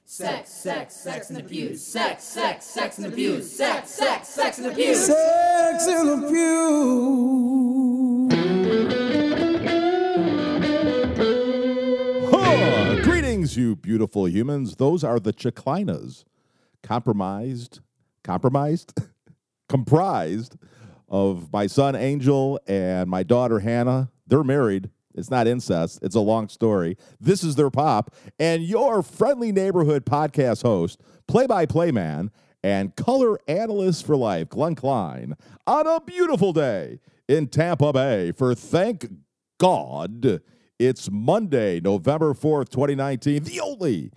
Sex in the pews. Sex in the pews. Sex in the pews. Sex in the pews. Greetings, you beautiful humans. Those are the Chiclinas, comprised of my son Angel and my daughter Hannah. They're married. It's not incest. It's a long story. This is their pop, and your friendly neighborhood podcast host, play-by-play man, and color analyst for life, Glenn Klein, on a beautiful day in Tampa Bay for Thank God it's Monday, November 4th, 2019, the only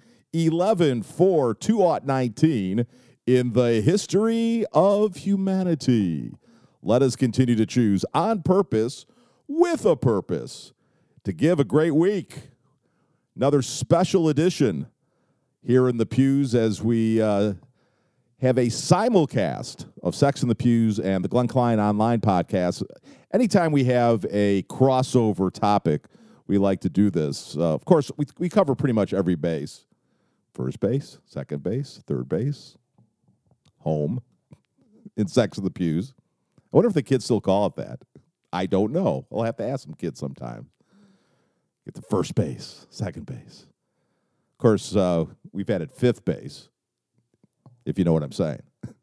11/4/2019 in the history of humanity. Let us continue to choose on purpose, with a purpose, to give a great week. Another special edition here in the pews as we have a simulcast of Sex in the Pews and the Glenn Klein Online podcast. Anytime we have a crossover topic, we like to do this. Of course, we cover pretty much every base. First base, second base, third base, home, in Sex in the Pews. I wonder if the kids still call it that. I don't know. I'll have to ask some kids sometime. Get to first base, second base. Of course, we've added fifth base, if you know what I'm saying.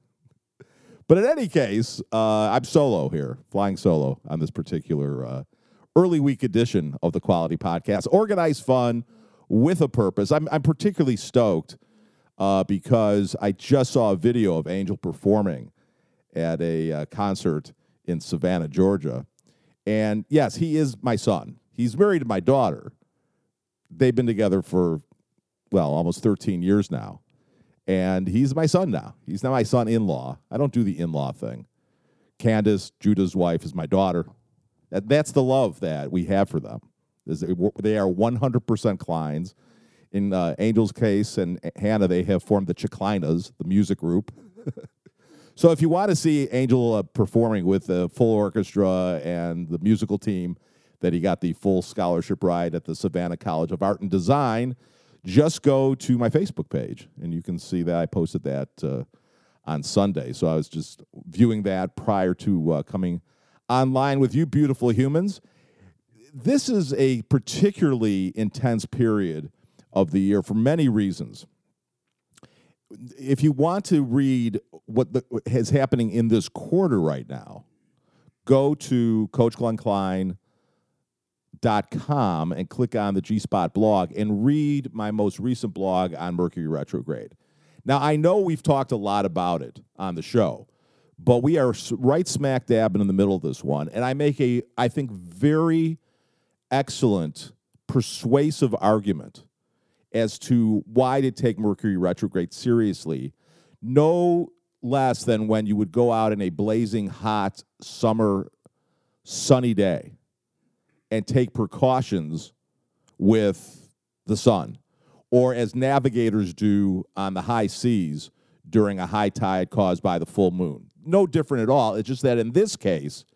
But in any case, I'm solo here, flying solo on this particular early week edition of the Quality Podcast. Organized fun with a purpose. I'm particularly stoked because I just saw a video of Angel performing at a concert in Savannah, Georgia. And yes, he is my son. He's married to my daughter. They've been together for, almost 13 years now. And he's my son now. He's now my son-in-law. I don't do the in-law thing. Candace, Judah's wife, is my daughter. That's the love that we have for them. They are 100% Kleins. In Angel's case and Hannah, they have formed the Chiclinas, the music group. So if you want to see Angel performing with the full orchestra and the musical team that he got the full scholarship ride at the Savannah College of Art and Design, just go to my Facebook page, and you can see that I posted that on Sunday. So I was just viewing that prior to coming online with you beautiful humans. This is a particularly intense period of the year for many reasons. If you want to read what is happening in this quarter right now, go to CoachGlennKlein.com and click on the G-Spot blog and read my most recent blog on Mercury retrograde. Now, I know we've talked a lot about it on the show, but we are right smack dab in the middle of this one, and I make I think, very excellent, persuasive argument as to why to take Mercury retrograde seriously, no less than when you would go out in a blazing hot summer sunny day and take precautions with the sun, or as navigators do on the high seas during a high tide caused by the full moon. No different at all. It's just that in this case,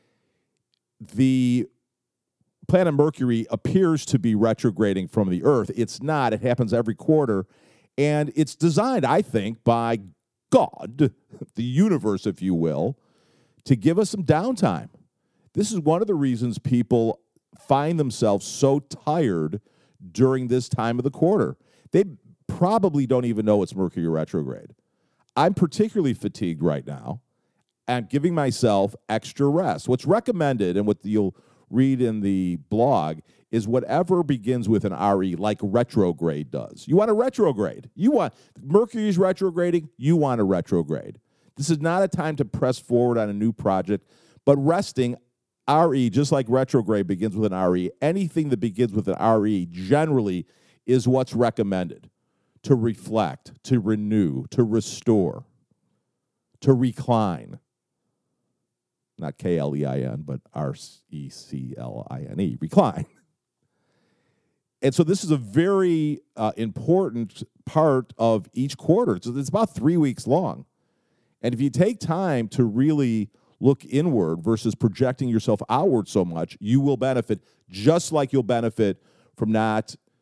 the planet Mercury appears to be retrograding from the Earth. It's not. It happens every quarter, and it's designed, I think, by God, the universe, if you will, to give us some downtime. This is one of the reasons people find themselves so tired during this time of the quarter. They probably don't even know it's Mercury retrograde. I'm particularly fatigued right now and giving myself extra rest. What's recommended, and what you'll read in the blog, is whatever begins with an RE, like retrograde does. You want to retrograde. Mercury's retrograding, you want to retrograde. This is not a time to press forward on a new project, but resting, RE, just like retrograde begins with an RE, anything that begins with an RE generally is what's recommended: to reflect, to renew, to restore, to recline. Not K-L-E-I-N, but R-E-C-L-I-N-E, recline. And so this is a very important part of each quarter. So it's about 3 weeks long. And if you take time to really look inward versus projecting yourself outward so much, you will benefit, just like you'll benefit from not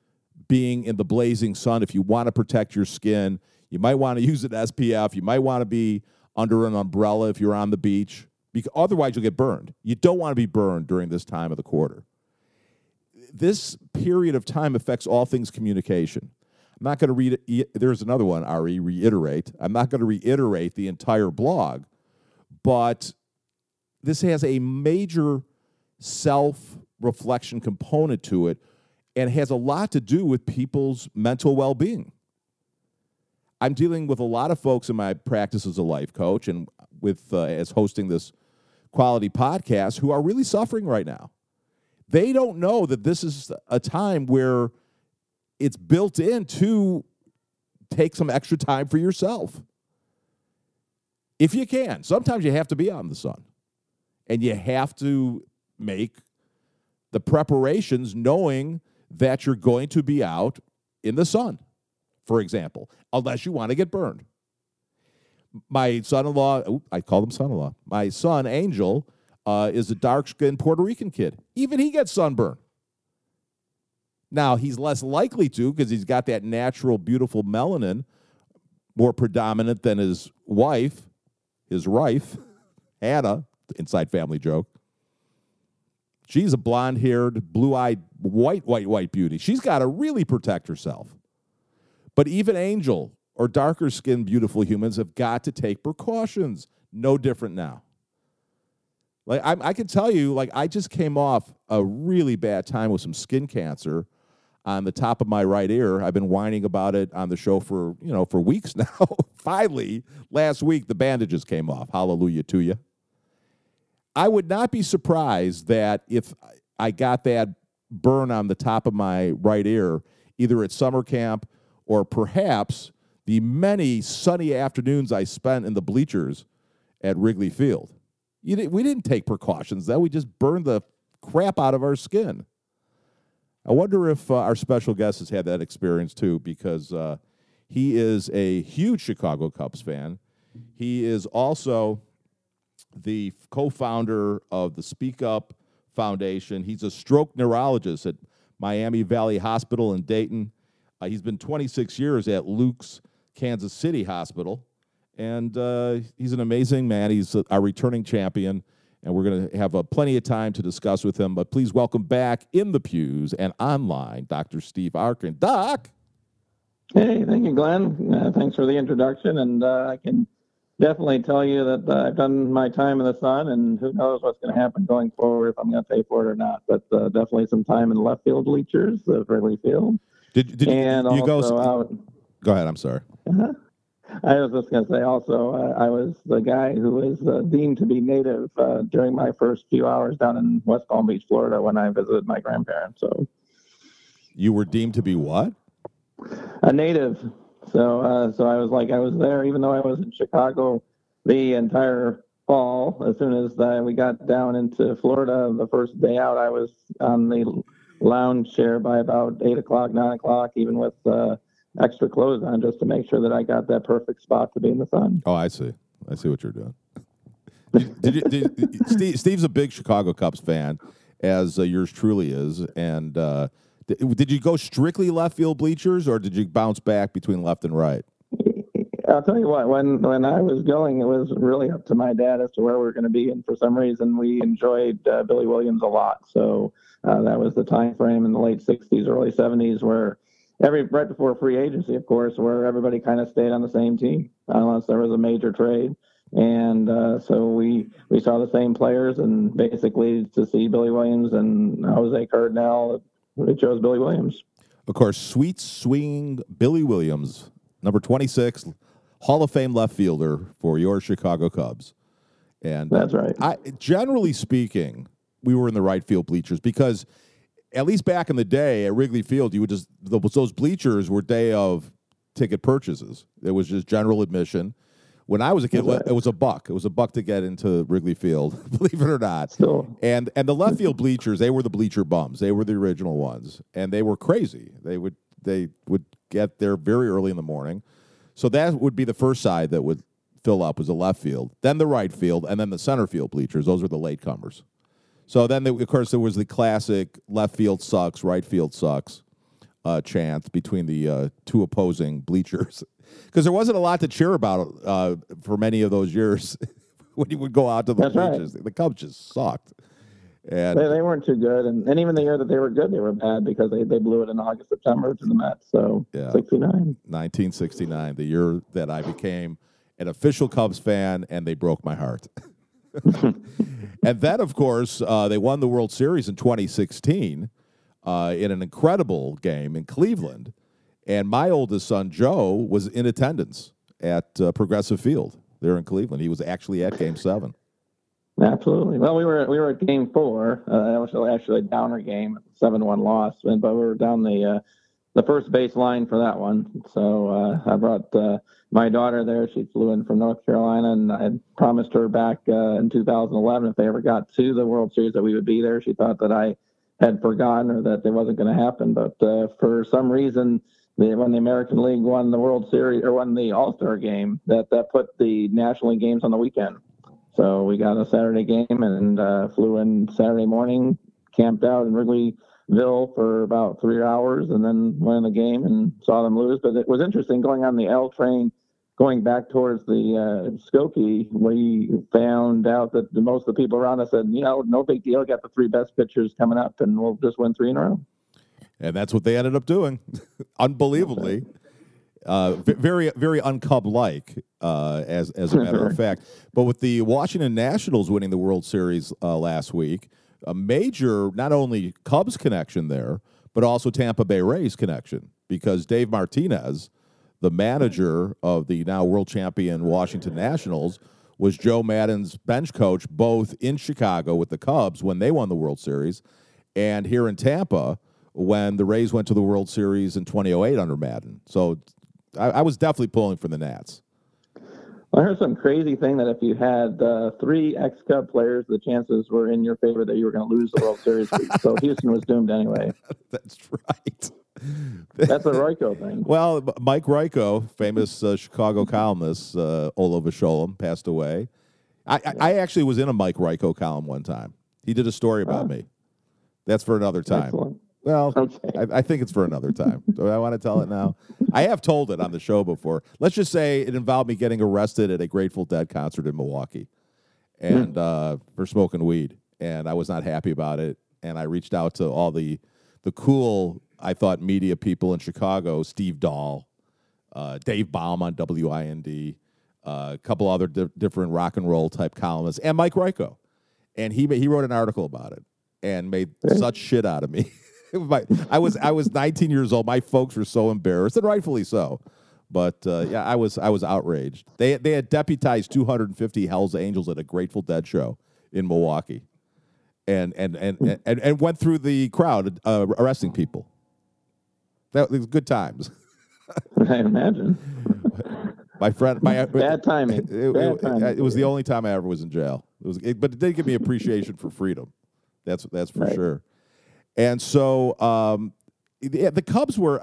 being in the blazing sun. If you want to protect your skin, you might want to use an SPF. You might want to be under an umbrella if you're on the beach. Because otherwise, you'll get burned. You don't want to be burned during this time of the quarter. This period of time affects all things communication. I'm not going to read it. There's another one, reiterate. I'm not going to reiterate the entire blog, but this has a major self-reflection component to it and has a lot to do with people's mental well-being. I'm dealing with a lot of folks in my practice as a life coach and with as hosting this quality podcast who are really suffering right now. They don't know that this is a time where it's built in to take some extra time for yourself. If you can. Sometimes you have to be out in the sun. And you have to make the preparations knowing that you're going to be out in the sun, for example, unless you want to get burned. My son-in-law, I call him son-in-law, my son, Angel, is a dark-skinned Puerto Rican kid. Even he gets sunburn. Now, he's less likely to because he's got that natural, beautiful melanin, more predominant than his wife, Hannah, inside family joke. She's a blonde-haired, blue-eyed, white beauty. She's got to really protect herself. But even Angel or darker-skinned beautiful humans have got to take precautions. No different now. Like I can tell you, like I just came off a really bad time with some skin cancer on the top of my right ear. I've been whining about it on the show for weeks now. Finally, last week the bandages came off. Hallelujah to you. I would not be surprised that if I got that burn on the top of my right ear, either at summer camp or perhaps the many sunny afternoons I spent in the bleachers at Wrigley Field. We didn't take precautions, though. We just burned the crap out of our skin. I wonder if our special guest has had that experience, too, because he is a huge Chicago Cubs fan. He is also the co-founder of the Speak Up Foundation. He's a stroke neurologist at Miami Valley Hospital in Dayton. He's been 26 years at Luke's Kansas City Hospital. And he's an amazing man. He's our returning champion, and we're going to have plenty of time to discuss with him. But please welcome back in the pews and online, Dr. Steve Arkin. Doc. Hey, thank you, Glenn. Thanks for the introduction. And I can definitely tell you that I've done my time in the sun, and who knows what's going to happen going forward, if I'm going to pay for it or not. But definitely some time in the left field bleachers of Wrigley Field. Did and you also go? Out, go ahead. I'm sorry. Uh-huh. I was just going to say also, I was the guy who was deemed to be native during my first few hours down in West Palm Beach, Florida, when I visited my grandparents. So, you were deemed to be what? A native. So I was there, even though I was in Chicago the entire fall. As soon as we got down into Florida, the first day out, I was on the lounge chair by about 8 o'clock, 9 o'clock, even with extra clothes on, just to make sure that I got that perfect spot to be in the sun. Oh, I see what you're doing. Steve's a big Chicago Cubs fan, as yours truly is. And did you go strictly left field bleachers, or did you bounce back between left and right? I'll tell you what, when I was going, it was really up to my dad as to where we were going to be. And for some reason, we enjoyed Billy Williams a lot. So that was the time frame in the late 60s, early 70s, where right before free agency, of course, where everybody kind of stayed on the same team unless there was a major trade. And so we saw the same players, and basically to see Billy Williams and Jose Cardinal, we chose Billy Williams. Of course, sweet swinging Billy Williams, number 26, Hall of Fame left fielder for your Chicago Cubs. And that's right. Generally speaking, we were in the right field bleachers because at least back in the day at Wrigley Field, you would just those bleachers were day of ticket purchases. It was just general admission. When I was a kid, it was a buck. It was a buck to get into Wrigley Field, believe it or not. Still. And the left field bleachers, they were the bleacher bums. They were the original ones, and they were crazy. They would get there very early in the morning. So that would be the first side that would fill up was the left field, then the right field, and then the center field bleachers. Those were the latecomers. So then, of course, there was the classic left field sucks, right field sucks. chant between the two opposing bleachers, because there wasn't a lot to cheer about for many of those years when you would go out to the That's bleachers. right. The Cubs just sucked. And They weren't too good, and even the year that they were good, they were bad because they blew it in August, September to the Mets. So Yeah. 69. 1969, the year that I became an official Cubs fan, and they broke my heart. And then, of course, they won the World Series in 2016 in an incredible game in Cleveland. And my oldest son, Joe, was in attendance at Progressive Field there in Cleveland. He was actually at Game 7. Absolutely. Well, we were at Game 4. That was actually a downer game, 7-1 loss, but we were down the first base line for that one. So I brought my daughter there. She flew in from North Carolina, and I had promised her back in 2011 if they ever got to the World Series that we would be there. She thought that I had forgotten or that it wasn't going to happen. But for some reason, when the American League won the World Series or won the All-Star game, that put the National League games on the weekend. So we got a Saturday game and flew in Saturday morning, camped out in Wrigleyville for about 3 hours, and then went in the game and saw them lose. But it was interesting going on the L train, going back towards the Skokie. We found out that most of the people around us said, no big deal. Got the 3 best pitchers coming up, and we'll just win 3 in a row. And that's what they ended up doing, unbelievably. Very, very uncub-like, as a matter of fact. But with the Washington Nationals winning the World Series last week, a major, not only Cubs connection there, but also Tampa Bay Rays connection, because Dave Martinez, the manager of the now world champion Washington Nationals, was Joe Maddon's bench coach both in Chicago with the Cubs when they won the World Series and here in Tampa when the Rays went to the World Series in 2008 under Maddon. So I was definitely pulling for the Nats. I heard some crazy thing that if you had 3 ex-Cub players, the chances were in your favor that you were going to lose the World Series. So Houston was doomed anyway. That's right. That's a Royko thing. Well, Mike Royko, famous Chicago columnist, Olo Sholem, passed away. I actually was in a Mike Royko column one time. He did a story about me. That's for another time. Excellent. Well, Okay. I think it's for another time. Do I want to tell it now? I have told it on the show before. Let's just say it involved me getting arrested at a Grateful Dead concert in Milwaukee and for smoking weed. And I was not happy about it. And I reached out to all the cool, I thought, media people in Chicago, Steve Dahl, Dave Baum on WIND, a couple other different rock and roll type columnists, and Mike Royko. And he wrote an article about it and made such shit out of me. I was 19 years old. My folks were so embarrassed, and rightfully so. But yeah, I was outraged. They had deputized 250 Hell's Angels at a Grateful Dead show in Milwaukee, and went through the crowd arresting people. That was good times. I imagine. My friend, Bad timing. It was the only time I ever was in jail. But it did give me appreciation for freedom. That's for sure. And so the Cubs were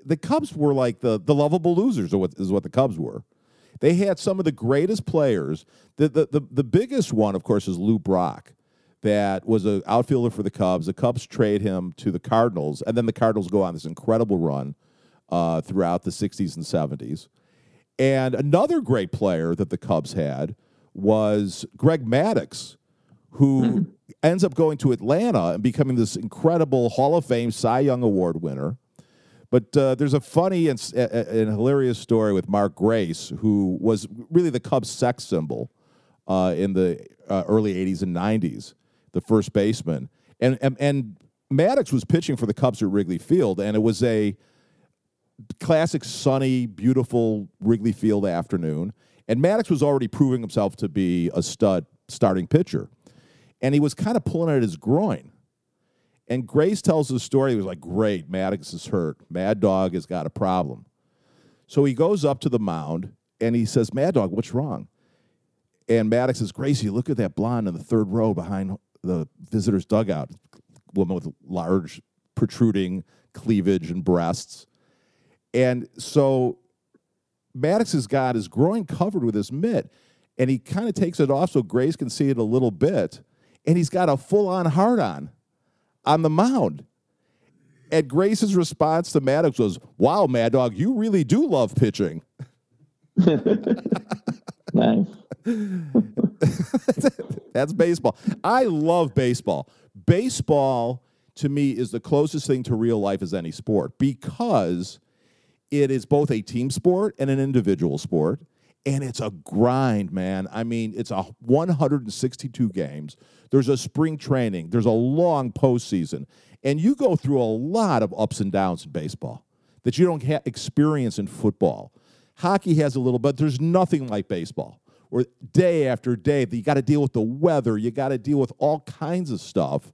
like the lovable losers is what the Cubs were. They had some of the greatest players. The biggest one, of course, is Lou Brock, that was an outfielder for the Cubs. The Cubs trade him to the Cardinals, and then the Cardinals go on this incredible run throughout the 60s and 70s. And another great player that the Cubs had was Greg Maddux, who ends up going to Atlanta and becoming this incredible Hall of Fame Cy Young Award winner. But there's a funny and hilarious story with Mark Grace, who was really the Cubs' sex symbol in the early 80s and 90s, the first baseman. And Maddux was pitching for the Cubs at Wrigley Field, and it was a classic sunny, beautiful Wrigley Field afternoon. And Maddux was already proving himself to be a stud starting pitcher. And he was kind of pulling at his groin. And Grace tells the story. He was like, great, Maddux is hurt. Mad Dog has got a problem. So he goes up to the mound, and he says, Mad Dog, what's wrong? And Maddux says, Gracie, look at that blonde in the third row behind the visitor's dugout. Woman with large, protruding cleavage and breasts. And so Maddux has got his groin covered with his mitt, and he kind of takes it off so Grace can see it a little bit. And he's got a full-on hard-on the mound. And Grace's response to Maddox was, "Wow, Mad Dog, you really do love pitching." Nice. That's baseball. I love baseball. Baseball, to me, is the closest thing to real life as any sport because it is both a team sport and an individual sport, and it's a grind, man. I mean, it's 162 games. There's a spring training. There's a long postseason, and you go through a lot of ups and downs in baseball that you don't experience in football. Hockey has a little, but there's nothing like baseball. Where day after day, you got to deal with the weather. You got to deal with all kinds of stuff.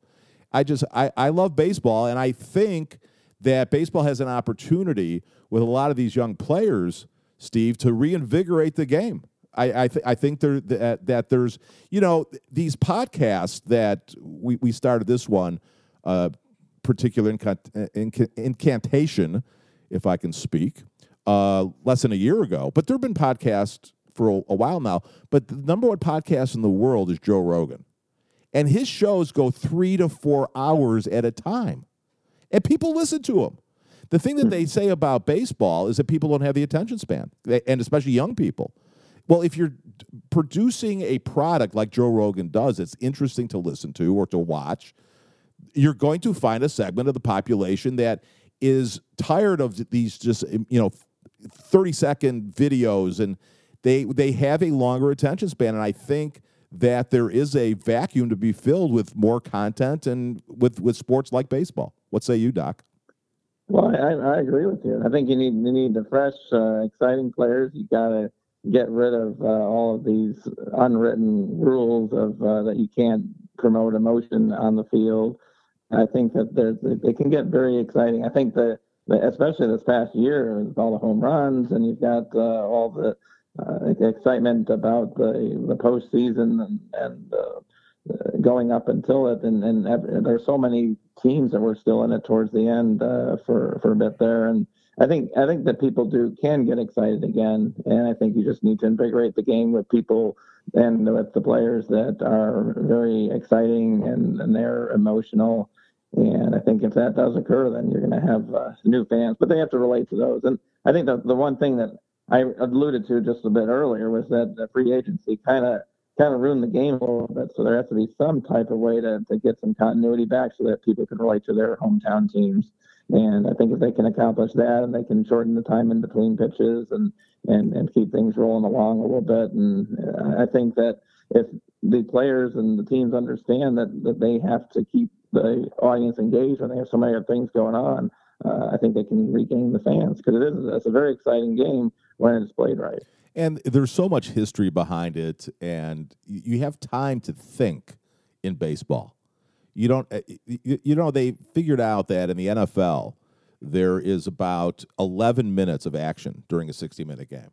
I love baseball, and I think that baseball has an opportunity with a lot of these young players, Steve, to reinvigorate the game. I think that there's, these podcasts that we started this one, particular incantation, if I can speak, less than a year ago. But there have been podcasts for a while now. But the number one podcast in the world is Joe Rogan. And his shows go 3 to 4 hours at a time. And people listen to him. The thing that they say about baseball is that people don't have the attention span, and especially young people. Well, if you're producing a product like Joe Rogan does, it's interesting to listen to or to watch, you're going to find a segment of the population that is tired of these just 30-second videos, and they have a longer attention span. And I think that there is a vacuum to be filled with more content and with sports like baseball. What say you, Doc? Well, I agree with you. I think you need the fresh, exciting players. You got to get rid of all of these unwritten rules of that you can't promote emotion on the field. I think that they can get very exciting. I think that especially this past year with all the home runs, and you've got all the excitement about the postseason and going up until it, and there's so many teams that were still in it towards the end for a bit there, and I think that people can get excited again, and I think you just need to invigorate the game with people and with the players that are very exciting and they're emotional. And I think if that does occur, then you're going to have new fans, but they have to relate to those. And I think the one thing that I alluded to just a bit earlier was that the free agency kind of ruined the game a little bit. So there has to be some type of way to get some continuity back so that people can relate to their hometown teams. And I think if they can accomplish that and they can shorten the time in between pitches and keep things rolling along a little bit. And I think that if the players and the teams understand that they have to keep the audience engaged when they have so many other things going on, I think they can regain the fans because it's a very exciting game when it's played right. And there's so much history behind it, and you have time to think in baseball. You don't, they figured out that in the NFL, there is about 11 minutes of action during a 60-minute game.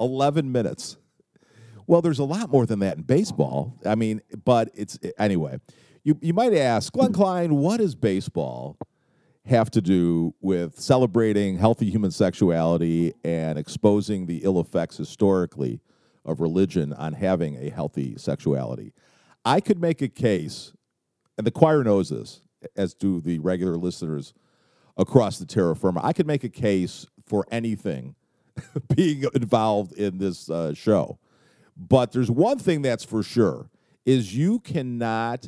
11 minutes. Well, there's a lot more than that in baseball. I mean, but anyway. You might ask, Glenn Klein, what does baseball have to do with celebrating healthy human sexuality and exposing the ill effects historically of religion on having a healthy sexuality? I could make a case, and the choir knows this, as do the regular listeners across the terra firma. I could make a case for anything being involved in this show. But there's one thing that's for sure, is you cannot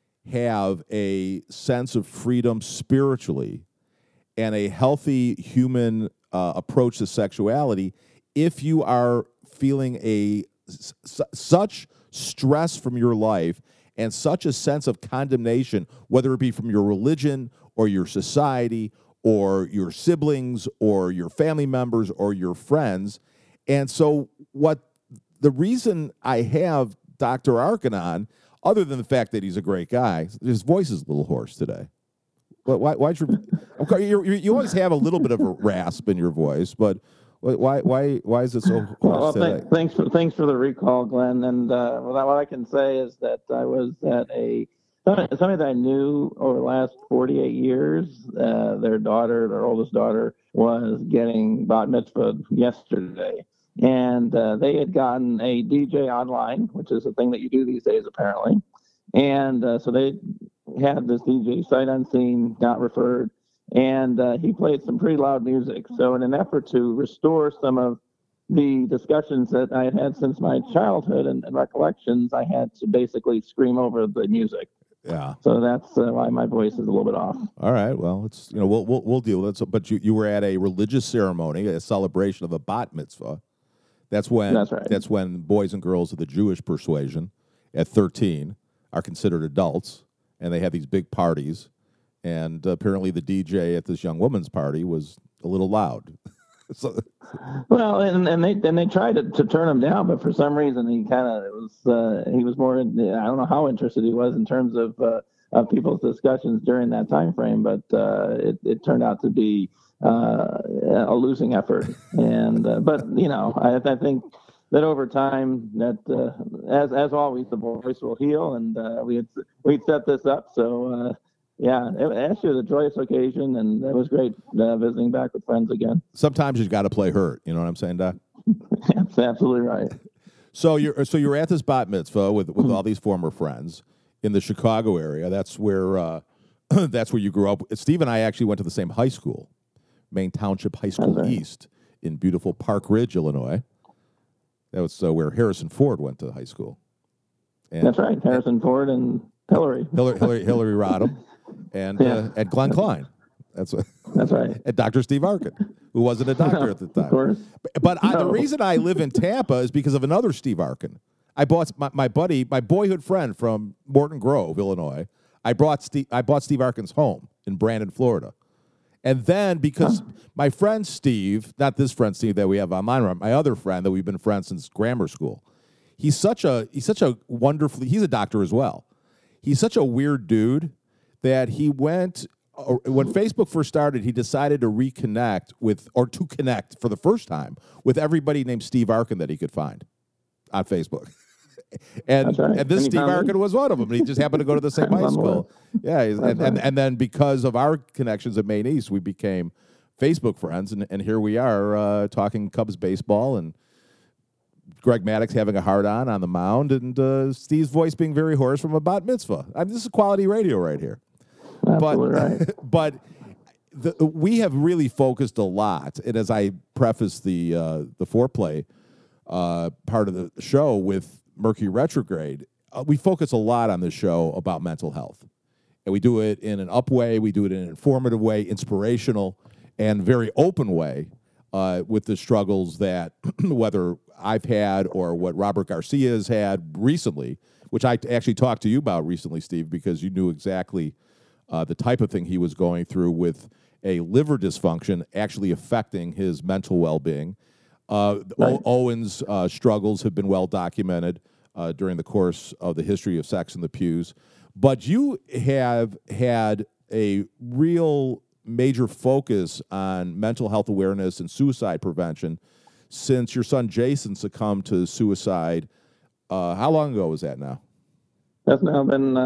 have a sense of freedom spiritually and a healthy human approach to sexuality if you are feeling such stress from your life and such a sense of condemnation, whether it be from your religion or your society or your siblings or your family members or your friends. And so the reason I have Dr. Arkin on, other than the fact that he's a great guy, his voice is a little hoarse today. But why'd you always have a little bit of a rasp in your voice, but why is it so hoarse today? Thanks for the recall, Glenn. And what I can say is that I was at somebody that I knew over the last 48 years. Their oldest daughter, was getting bat mitzvah yesterday. And they had gotten a DJ online, which is a thing that you do these days, apparently. And so they had this DJ sight unseen, not referred. and he played some pretty loud music. So in an effort to restore some of the discussions that I had had since my childhood and recollections, I had to basically scream over the music. Yeah. So that's why my voice is a little bit off. All right. Well, it's we'll deal with it. But you were at a religious ceremony, a celebration of a bat mitzvah. That's right. That's when boys and girls of the Jewish persuasion at 13 are considered adults, and they have these big parties. And apparently, the DJ at this young woman's party was a little loud. So, well, and they tried to turn him down, but for some reason he was more. I don't know how interested he was in terms of people's discussions during that time frame, but it turned out to be a losing effort. And but I think that over time that as always the voice will heal, and we'd set this up so. Yeah, actually, it was a joyous occasion, and it was great visiting back with friends again. Sometimes you got to play hurt. You know what I'm saying, Doc? That's absolutely right. So you're at this bat mitzvah with all these former friends in the Chicago area. That's where you grew up. Steve and I actually went to the same high school, Maine Township High School East, in beautiful Park Ridge, Illinois. That was where Harrison Ford went to high school. And, that's right, Harrison Ford and Hillary Rodham. And at Glenn Klein. That's right. At Dr. Steve Arkin, who wasn't a doctor at the time. Of course. But the reason I live in Tampa is because of another Steve Arkin. I bought my boyhood friend from Morton Grove, Illinois. I bought Steve Arkin's home in Brandon, Florida. And then because my friend Steve, not this friend Steve that we have online, my other friend that we've been friends since grammar school, he's such a wonderfully, he's a doctor as well. He's such a weird dude that he went, when Facebook first started, he decided to connect for the first time with everybody named Steve Arkin that he could find on Facebook. And this Steve Arkin was one of them. And he just happened to go to the same high school. Yeah, and then because of our connections at Maine East, we became Facebook friends, and here we are talking Cubs baseball, and Greg Maddux having a hard-on the mound, and Steve's voice being very hoarse from a bat mitzvah. This is quality radio right here. Absolutely right. But we have really focused a lot, and as I preface the foreplay part of the show with Mercury retrograde, we focus a lot on this show about mental health. And we do it in an up way, we do it in an informative way, inspirational, and very open way with the struggles that whether I've had or what Robert Garcia has had recently, which I actually talked to you about recently, Steve, because you knew exactly the type of thing he was going through with a liver dysfunction actually affecting his mental well-being. Right. Owen's struggles have been well documented during the course of the history of Sex in the Pews. But you have had a real major focus on mental health awareness and suicide prevention since your son Jason succumbed to suicide. How long ago was that now? That's now been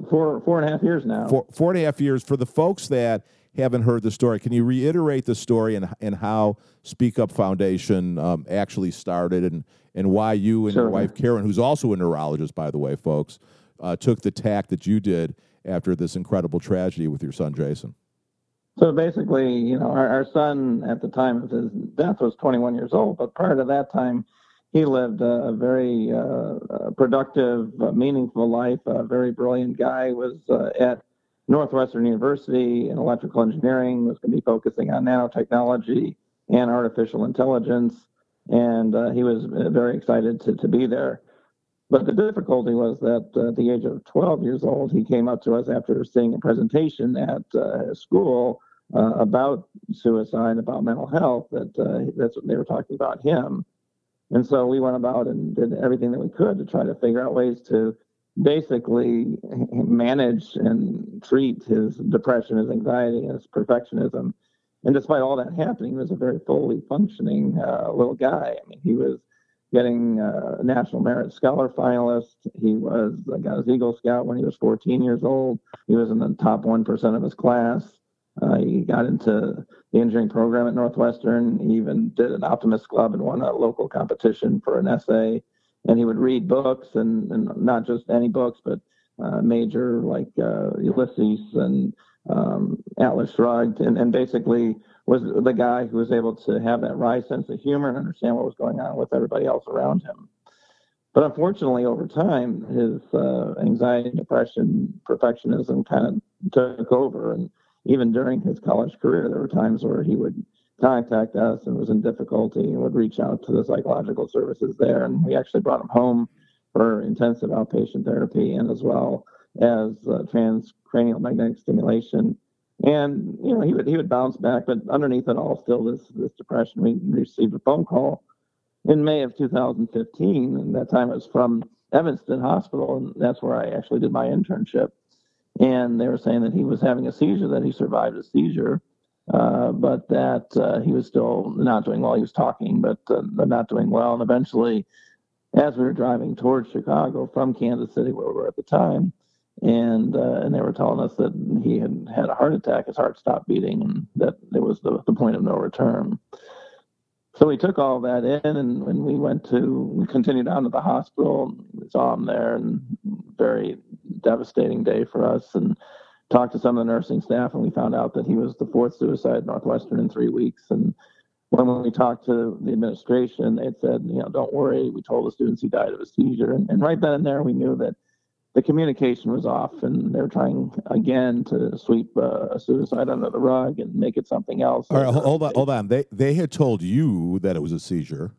4.5 years now. 4.5 years. For the folks that haven't heard the story, can you reiterate the story and how Speak Up Foundation actually started and why you and your wife Karen, who's also a neurologist, by the way, folks, took the tack that you did after this incredible tragedy with your son Jason? So basically, our son at the time of his death was 21 years old, but prior to that time, he lived a very productive, meaningful life. A very brilliant guy. Was at Northwestern University in electrical engineering. Was going to be focusing on nanotechnology and artificial intelligence, and he was very excited to be there. But the difficulty was that at the age of 12 years old, he came up to us after seeing a presentation at school about suicide, about mental health. That's what they were talking about him. And so we went about and did everything that we could to try to figure out ways to basically manage and treat his depression, his anxiety, his perfectionism. And despite all that happening, he was a very fully functioning little guy. I mean, he was getting a National Merit Scholar finalist. He got his Eagle Scout when he was 14 years old. He was in the top 1% of his class. He got into the engineering program at Northwestern. He even did an Optimist Club and won a local competition for an essay. And he would read books, and not just any books, but major like Ulysses and Atlas Shrugged, and basically was the guy who was able to have that wry sense of humor and understand what was going on with everybody else around him. But unfortunately, over time, his anxiety, depression, perfectionism kind of took over. And even during his college career, there were times where he would contact us and was in difficulty and would reach out to the psychological services there. And we actually brought him home for intensive outpatient therapy and as well as transcranial magnetic stimulation. And he would bounce back, but underneath it all, still this depression. We received a phone call in May of 2015, and that time it was from Evanston Hospital, and that's where I actually did my internship. And they were saying that he was having a seizure, that he survived a seizure, but that he was still not doing well. He was talking, but not doing well. And eventually, as we were driving towards Chicago from Kansas City, where we were at the time, and they were telling us that he had a heart attack, his heart stopped beating, and that it was the point of no return. So we took all that in, and we continued on to the hospital. We saw him there, and very devastating day for us. And talked to some of the nursing staff, and we found out that he was the fourth suicide at Northwestern in 3 weeks. And when we talked to the administration, they said, don't worry. We told the students he died of a seizure, and right then and there, we knew that the communication was off, and they were trying again to sweep a suicide under the rug and make it something else. All right, hold on. They had told you that it was a seizure.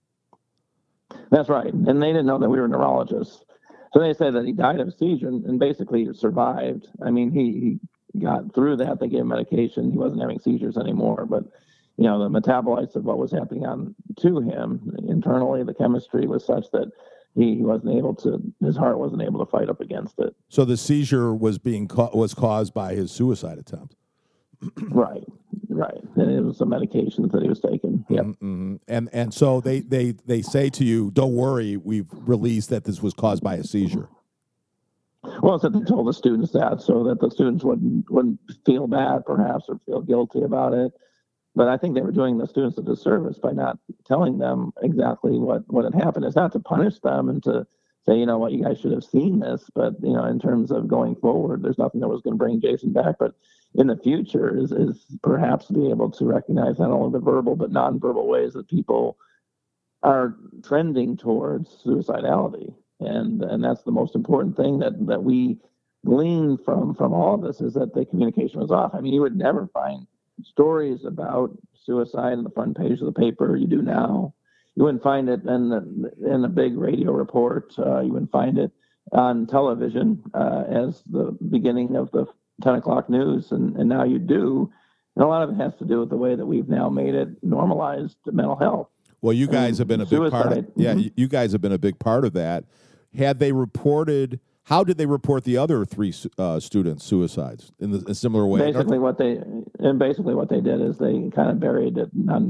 That's right, and they didn't know that we were neurologists. So they said that he died of a seizure and basically survived. I mean, he got through that. They gave him medication. He wasn't having seizures anymore, but the metabolites of what was happening to him internally, the chemistry was such that he wasn't able to, his heart wasn't able to fight up against it. So the seizure was was caused by his suicide attempt. Right. And it was the medications that he was taking. Yep. Mm-hmm. And so they say to you, don't worry, we've released that this was caused by a seizure. Well, it's that they told the students that so that the students wouldn't feel bad, perhaps, or feel guilty about it. But I think they were doing the students a disservice by not telling them exactly what had happened. It's not to punish them and to say, you guys should have seen this. But, in terms of going forward, there's nothing that was going to bring Jason back. But in the future is perhaps be able to recognize not only the verbal but nonverbal ways that people are trending towards suicidality. And that's the most important thing that we glean from all of this is that the communication was off. I mean, you would never find stories about suicide on the front page of the paper. You do now. You wouldn't find it in a big radio report. You wouldn't find it on television as the beginning of the 10 o'clock news, and now you do. And a lot of it has to do with the way that we've now made it normalized mental health. Well, you guys have been a big part of, you guys have been a big part of that. How did they report the other three students' suicides in a similar way? Basically, what they did is they kind of buried it on,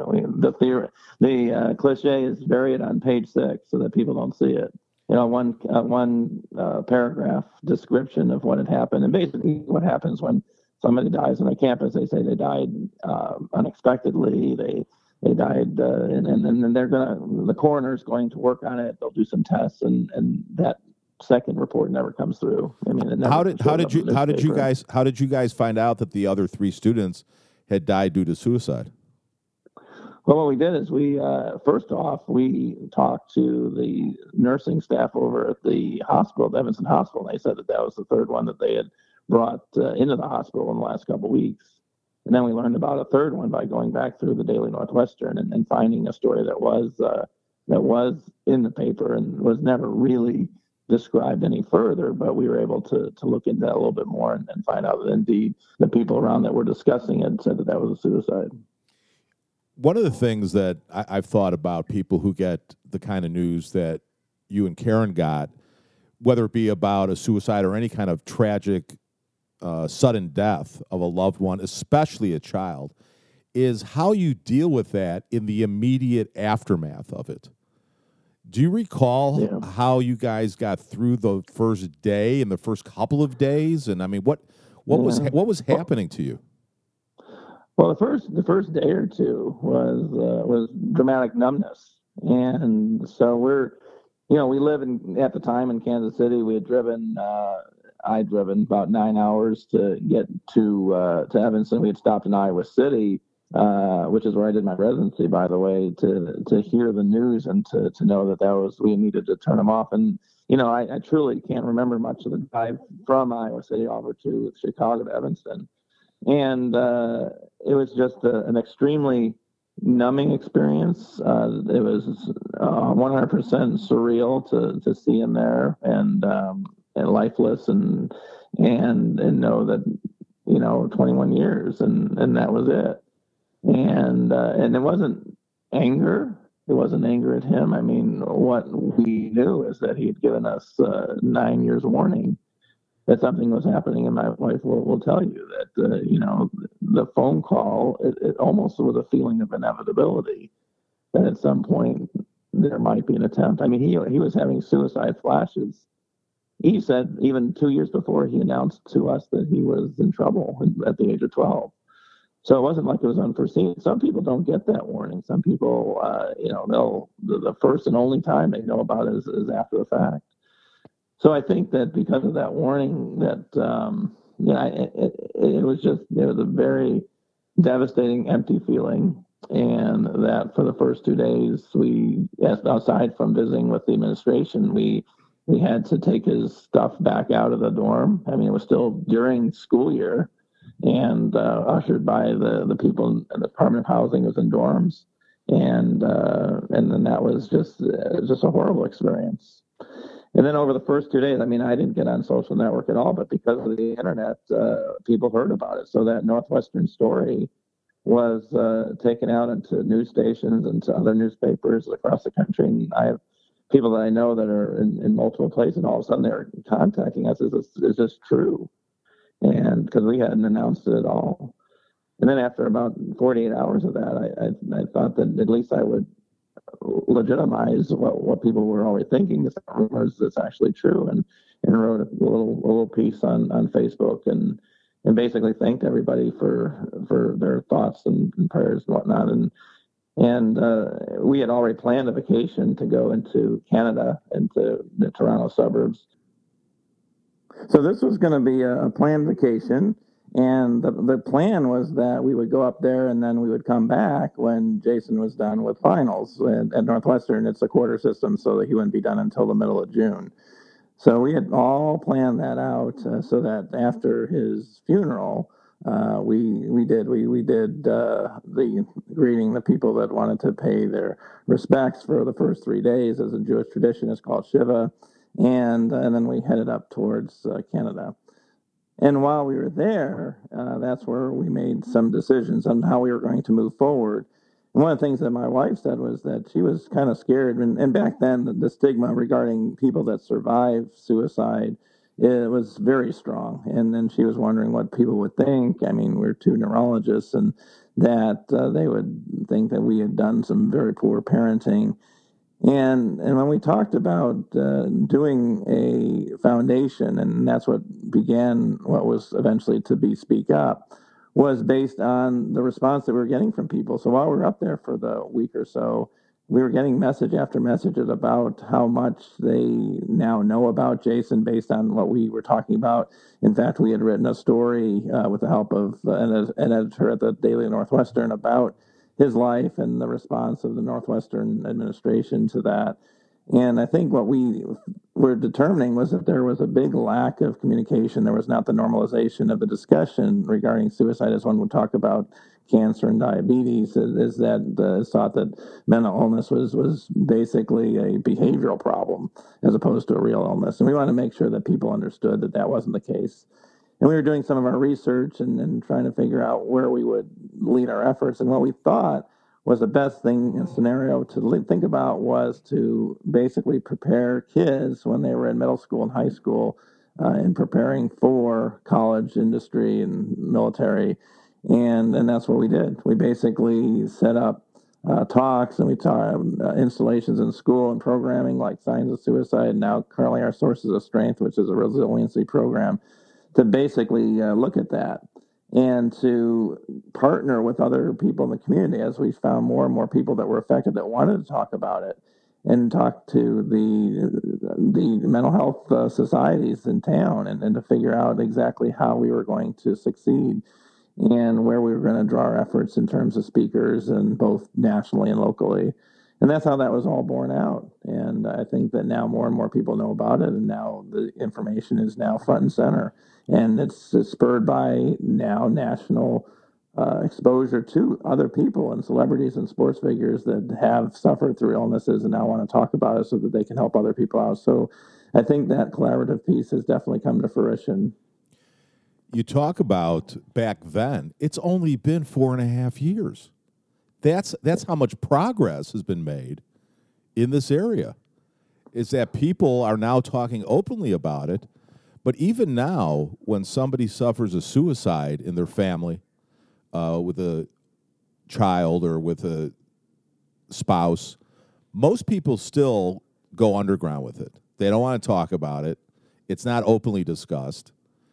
the cliche is bury it on page 6 so that people don't see it. One paragraph description of what had happened, and basically what happens when somebody dies on a campus. They say they died unexpectedly. They died, and then the coroner's going to work on it. They'll do some tests, and that second report never comes through. I mean, how did you guys find out that the other 3 students had died due to suicide? Well, what we did is first off, we talked to the nursing staff over at the hospital, the Evanston Hospital, and they said that was the third one that they had brought into the hospital in the last couple of weeks. And then we learned about a third one by going back through the Daily Northwestern and finding a story that was in the paper and was never really described any further, but we were able to look into that a little bit more and find out that indeed the people around that were discussing it said that was a suicide. One of the things that I've thought about people who get the kind of news that you and Karen got, whether it be about a suicide or any kind of tragic sudden death of a loved one, especially a child, is how you deal with that in the immediate aftermath of it. Do you recall how you guys got through the first day and the first couple of days? And I mean, what was happening to you? Well, the first day or two was dramatic numbness, and so we live at the time in Kansas City. We had driven I'd driven about 9 hours to get to Evanston. We had stopped in Iowa City, which is where I did my residency, by the way, to hear the news and to know that we needed to turn them off. And I truly can't remember much of the drive from Iowa City over to Chicago to Evanston. And it was just an extremely numbing experience. It was 100% surreal to see him there and lifeless and know that 21 years and that was it. And it wasn't anger. It wasn't anger at him. I mean, what we knew is that he had given us 9 years warning that something was happening, and my wife will tell you that the phone call, it almost was a feeling of inevitability that at some point there might be an attempt. I mean, he was having suicide flashes. He said even 2 years before he announced to us that he was in trouble at the age of 12. So it wasn't like it was unforeseen. Some people don't get that warning. Some people, the first and only time they know about it is after the fact. So I think that because of that warning, that it was a very devastating, empty feeling, and that for the first 2 days, aside from visiting with the administration, we had to take his stuff back out of the dorm. I mean, it was still during school year, and ushered by the people in the Department of Housing was in dorms, and then that was just a horrible experience. And then over the first 2 days, I mean, I didn't get on social network at all, but because of the internet, people heard about it. So that Northwestern story was taken out into news stations and to other newspapers across the country. And I have people that I know that are in multiple places, and all of a sudden they're contacting us. Is this true? And because we hadn't announced it at all. And then after about 48 hours of that, I thought that at least I would legitimize what people were already thinking. This rumors that's actually true, and wrote a little piece on Facebook and basically thanked everybody for their thoughts and prayers and whatnot. And we had already planned a vacation to go into Canada, into the Toronto suburbs. So this was going to be a planned vacation. And the plan was that we would go up there and then we would come back when Jason was done with finals. At Northwestern, it's a quarter system, so that he wouldn't be done until the middle of June. So we had all planned that out so that after his funeral, we did the greeting the people that wanted to pay their respects for the first 3 days, as a Jewish tradition is called Shiva, and then we headed up towards Canada. And while we were there, that's where we made some decisions on how we were going to move forward. And one of the things that my wife said was that she was kind of scared. And back then, the stigma regarding people that survive suicide, it was very strong. And then she was wondering what people would think. I mean, we're two neurologists, and that they would think that we had done some very poor parenting. And when we talked about doing a foundation, and that's what began what was eventually to be Speak Up, was based on the response that we were getting from people. So while we were up there for the week or so, we were getting message after message about how much they now know about Jason based on what we were talking about. In fact, we had written a story with the help of an editor at the Daily Northwestern about his life and the response of the Northwestern administration to that. And I think what we were determining was that there was a big lack of communication. There was not the normalization of the discussion regarding suicide, as one would talk about cancer and diabetes, is that it's thought that mental illness was basically a behavioral problem as opposed to a real illness. And we wanted to make sure that people understood that that wasn't the case. And we were doing some of our research and trying to figure out where we would lead our efforts. And what we thought was the best thing in scenario to think about was to basically prepare kids when they were in middle school and high school in preparing for college, industry, and military. And that's what we did. We basically set up talks, and we taught installations in school and programming like Signs of Suicide, now currently our Sources of Strength, which is a resiliency program, to basically look at that and to partner with other people in the community, as we found more and more people that were affected that wanted to talk about it. and talk to the mental health societies in town, and to figure out exactly how we were going to succeed and where we were going to draw our efforts in terms of speakers, and both nationally and locally. And that's how that was all borne out. And I think that now more and more people know about it, and now the information is now front and center. And it's spurred by now national exposure to other people and celebrities and sports figures that have suffered through illnesses and now want to talk about it so that they can help other people out. So I think that collaborative piece has definitely come to fruition. You talk about back then, it's only been 4.5 years. That's how much progress has been made in this area, is that people are now talking openly about it. But even now, when somebody suffers a suicide in their family, with a child or with a spouse, most people still go underground with it. They don't want to talk about it. It's not openly discussed.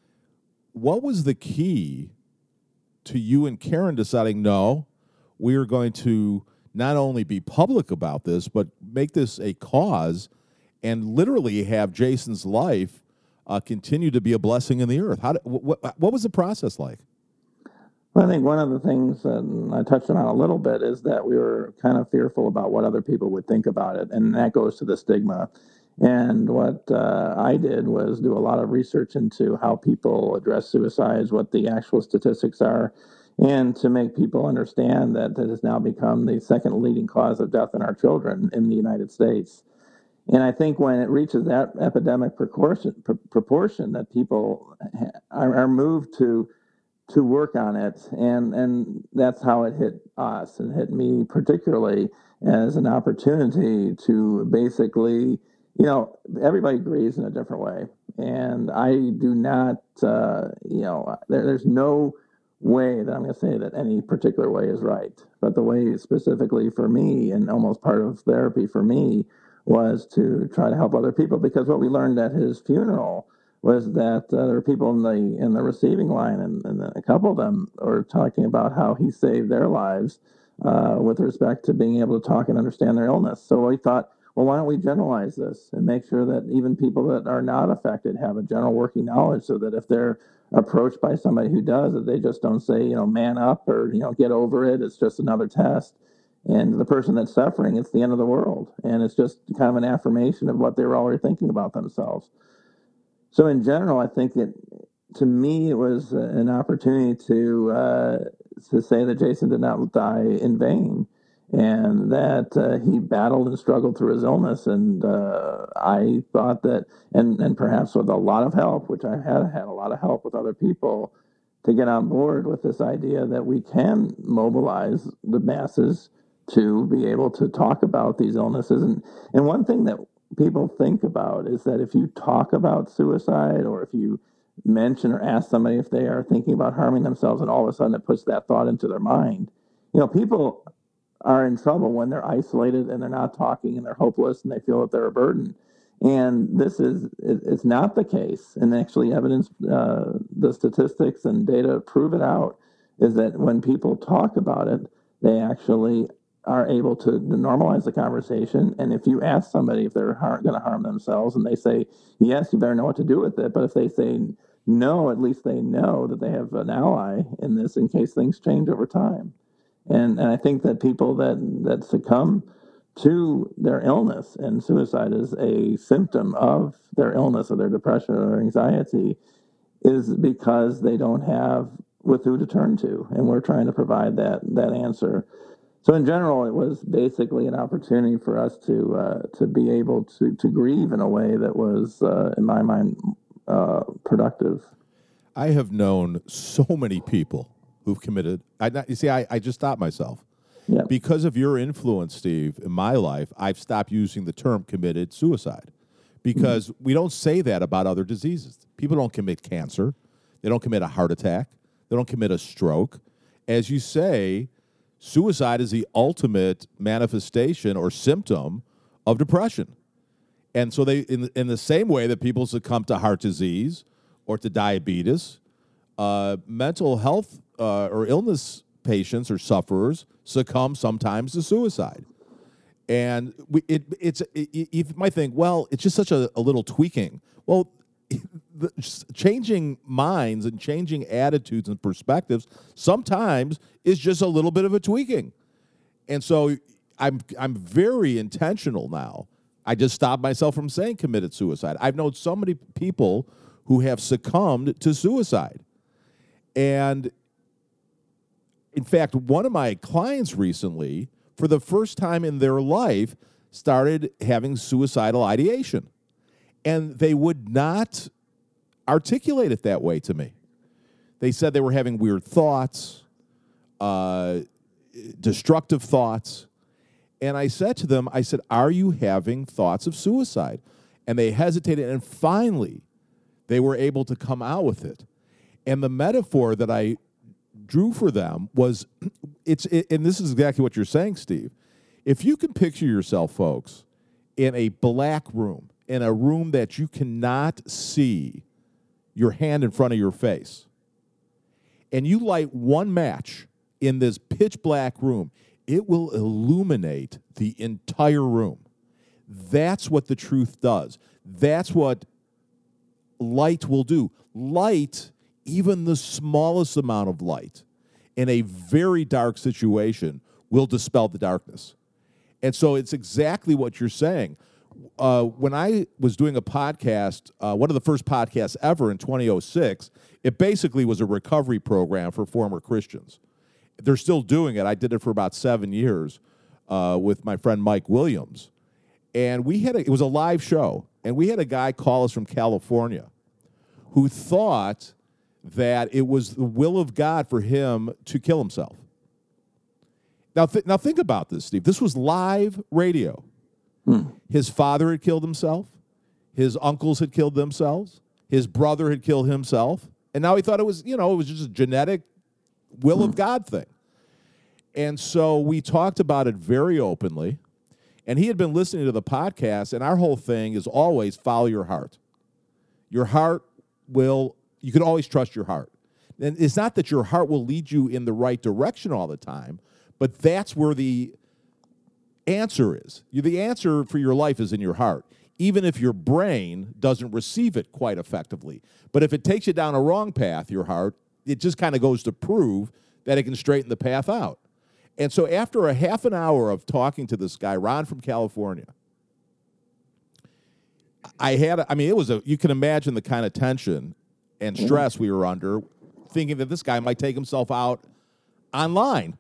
What was the key to you and Karen deciding, no, we are going to not only be public about this, but make this a cause and literally have Jason's life continue to be a blessing in the earth? What was the process like? Well, I think one of the things that I touched on a little bit is that we were kind of fearful about what other people would think about it, and that goes to the stigma. And what I did was do a lot of research into how people address suicides, what the actual statistics are, and to make people understand that it has now become the second leading cause of death in our children in the United States. And I think when it reaches that epidemic proportion that people are moved to work on it, and that's how it hit us and hit me particularly as an opportunity to basically, everybody grieves in a different way, and I do not, there's no way that I'm going to say that any particular way is right, but the way specifically for me, and almost part of therapy for me, was to try to help other people, because what we learned at his funeral was that there were people in the receiving line, and a couple of them were talking about how he saved their lives with respect to being able to talk and understand their illness. So we thought, well, why don't we generalize this and make sure that even people that are not affected have a general working knowledge, so that if they're approached by somebody who does, that they just don't say, man up, or, get over it, it's just another test. And the person that's suffering, it's the end of the world. And it's just kind of an affirmation of what they were already thinking about themselves. So in general, I think that to me, it was an opportunity to say that Jason did not die in vain, and that he battled and struggled through his illness. And I thought that, and perhaps with a lot of help, which I had a lot of help with other people, to get on board with this idea that we can mobilize the masses to be able to talk about these illnesses. And one thing that people think about is that if you talk about suicide, or if you mention or ask somebody if they are thinking about harming themselves, and all of a sudden it puts that thought into their mind, people are in trouble when they're isolated and they're not talking and they're hopeless and they feel that they're a burden. And it's not the case. And actually evidence, the statistics and data prove it out, is that when people talk about it, they actually are able to normalize the conversation. And if you ask somebody if they're going to harm themselves, and they say yes, you better know what to do with it. But if they say no, at least they know that they have an ally in this in case things change over time. And I think that people that succumb to their illness, and suicide is a symptom of their illness or their depression or anxiety, is because they don't have with who to turn to. And we're trying to provide that answer. So in general, it was basically an opportunity for us to be able to grieve in a way that was, in my mind, productive. I have known so many people who've committed. I just stopped myself. Yeah. Because of your influence, Steve, in my life, I've stopped using the term committed suicide, because we don't say that about other diseases. People don't commit cancer. They don't commit a heart attack. They don't commit a stroke. As you say, suicide is the ultimate manifestation or symptom of depression. And so they, in the same way that people succumb to heart disease or to diabetes, mental health or illness patients or sufferers succumb sometimes to suicide. And you might think, well, it's just such a little tweaking. Well, changing minds and changing attitudes and perspectives sometimes is just a little bit of a tweaking. And so I'm very intentional now. I just stopped myself from saying committed suicide. I've known so many people who have succumbed to suicide. And in fact, one of my clients recently, for the first time in their life, started having suicidal ideation. And they would not articulate it that way to me. They said they were having weird thoughts, destructive thoughts. And I said to them, I said, are you having thoughts of suicide? And they hesitated, and finally, they were able to come out with it. And the metaphor that I drew for them was, and this is exactly what you're saying, Steve. If you can picture yourself, folks, in a black room, in a room that you cannot see your hand in front of your face, and you light one match in this pitch black room, it will illuminate the entire room. That's what the truth does. That's what light will do. Light, even the smallest amount of light in a very dark situation, will dispel the darkness. And so it's exactly what you're saying. When I was doing a podcast, one of the first podcasts ever in 2006, it basically was a recovery program for former Christians. They're still doing it. I did it for about 7 years with my friend Mike Williams. And it was a live show, and we had a guy call us from California who thought that it was the will of God for him to kill himself. Now think about this, Steve. This was live radio. His father had killed himself. His uncles had killed themselves. His brother had killed himself. And now he thought it was just a genetic will of God thing. And so we talked about it very openly. And he had been listening to the podcast, and our whole thing is always follow your heart. Your heart you can always trust your heart. And it's not that your heart will lead you in the right direction all the time, but that's where the answer is. The answer for your life is in your heart, even if your brain doesn't receive it quite effectively. But if it takes you down a wrong path, your heart, it just kind of goes to prove that it can straighten the path out. And so after a half an hour of talking to this guy, Ron from California, you can imagine the kind of tension and stress we were under, thinking that this guy might take himself out online.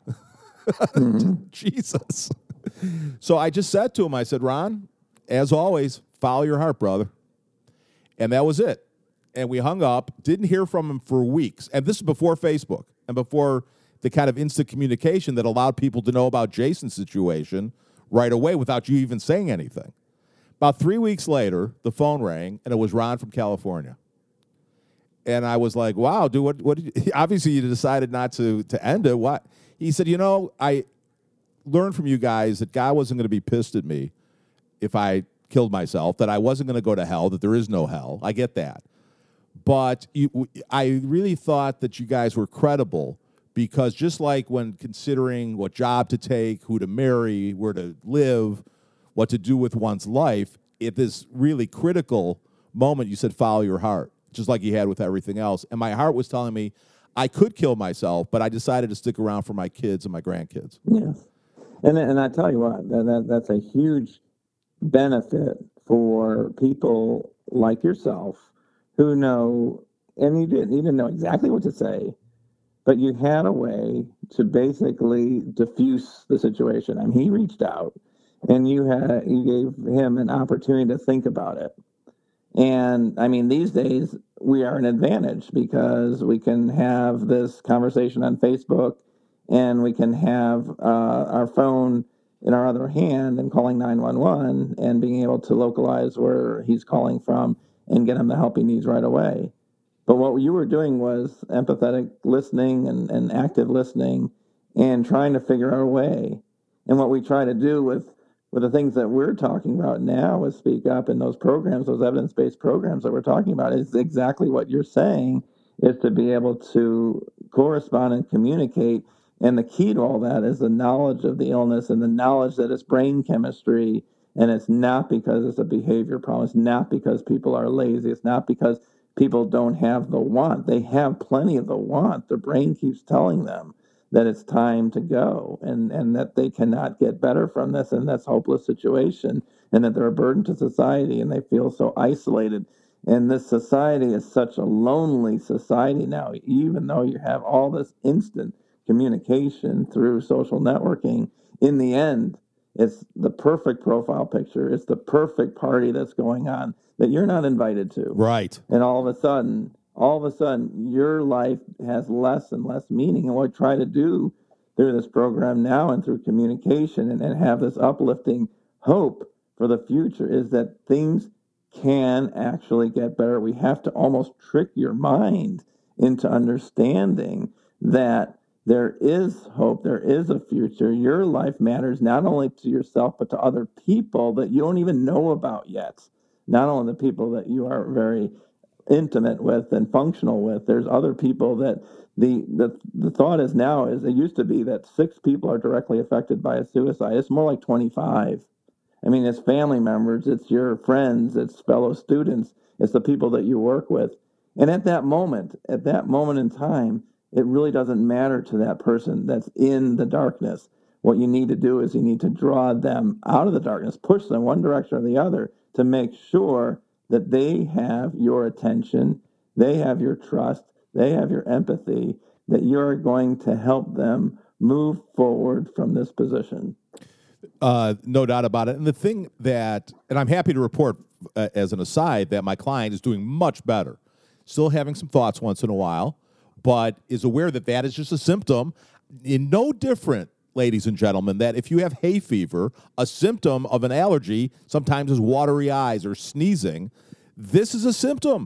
Jesus. So I just said to him, I said, Ron, as always, follow your heart, brother. And that was it. And we hung up, didn't hear from him for weeks. And this is before Facebook and before the kind of instant communication that allowed people to know about Jason's situation right away without you even saying anything. About 3 weeks later, the phone rang, and it was Ron from California. And I was like, wow, dude, what obviously you decided not to end it. What? He said, I learned from you guys that God wasn't going to be pissed at me if I killed myself, that I wasn't going to go to hell, that there is no hell. I get that. But I really thought that you guys were credible, because just like when considering what job to take, who to marry, where to live, what to do with one's life, at this really critical moment, you said, follow your heart, just like you had with everything else. And my heart was telling me I could kill myself, but I decided to stick around for my kids and my grandkids. Yes. And I tell you what, that's a huge benefit for people like yourself who know, and you didn't know exactly what to say, but you had a way to basically diffuse the situation. I mean, he reached out, and you gave him an opportunity to think about it. And I mean, these days we are an advantage because we can have this conversation on Facebook, and we can have our phone in our other hand and calling 911 and being able to localize where he's calling from and get him the help he needs right away. But what you were doing was empathetic listening and active listening and trying to figure out a way. And what we try to do with the things that we're talking about now is Speak Up, in those programs, those evidence-based programs that we're talking about, is exactly what you're saying, is to be able to correspond and communicate And the key to all that is the knowledge of the illness and the knowledge that it's brain chemistry, and it's not because it's a behavior problem. It's not because people are lazy. It's not because people don't have the want. They have plenty of the want. Their brain keeps telling them that it's time to go, and that they cannot get better from this, and that's a hopeless situation, and that they're a burden to society, and they feel so isolated. And this society is such a lonely society now, even though you have all this instant communication through social networking. In the end, it's the perfect profile picture. It's the perfect party that's going on that you're not invited to. Right. And all of a sudden, your life has less and less meaning. And what I try to do through this program now and through communication and have this uplifting hope for the future is that things can actually get better. We have to almost trick your mind into understanding that there is hope, there is a future. Your life matters not only to yourself, but to other people that you don't even know about yet. Not only the people that you are very intimate with and functional with. There's other people that the thought is now is it used to be that 6 people are directly affected by a suicide. It's more like 25. I mean, it's family members, it's your friends, it's fellow students, it's the people that you work with. And at that moment in time, it really doesn't matter to that person that's in the darkness. What you need to do is you need to draw them out of the darkness, push them one direction or the other to make sure that they have your attention, they have your trust, they have your empathy, that you're going to help them move forward from this position. No doubt about it. And the thing that, and I'm happy to report as an aside, that my client is doing much better. Still having some thoughts once in a while, but is aware that that is just a symptom. In no different, ladies and gentlemen, that if you have hay fever, a symptom of an allergy sometimes is watery eyes or sneezing. This is a symptom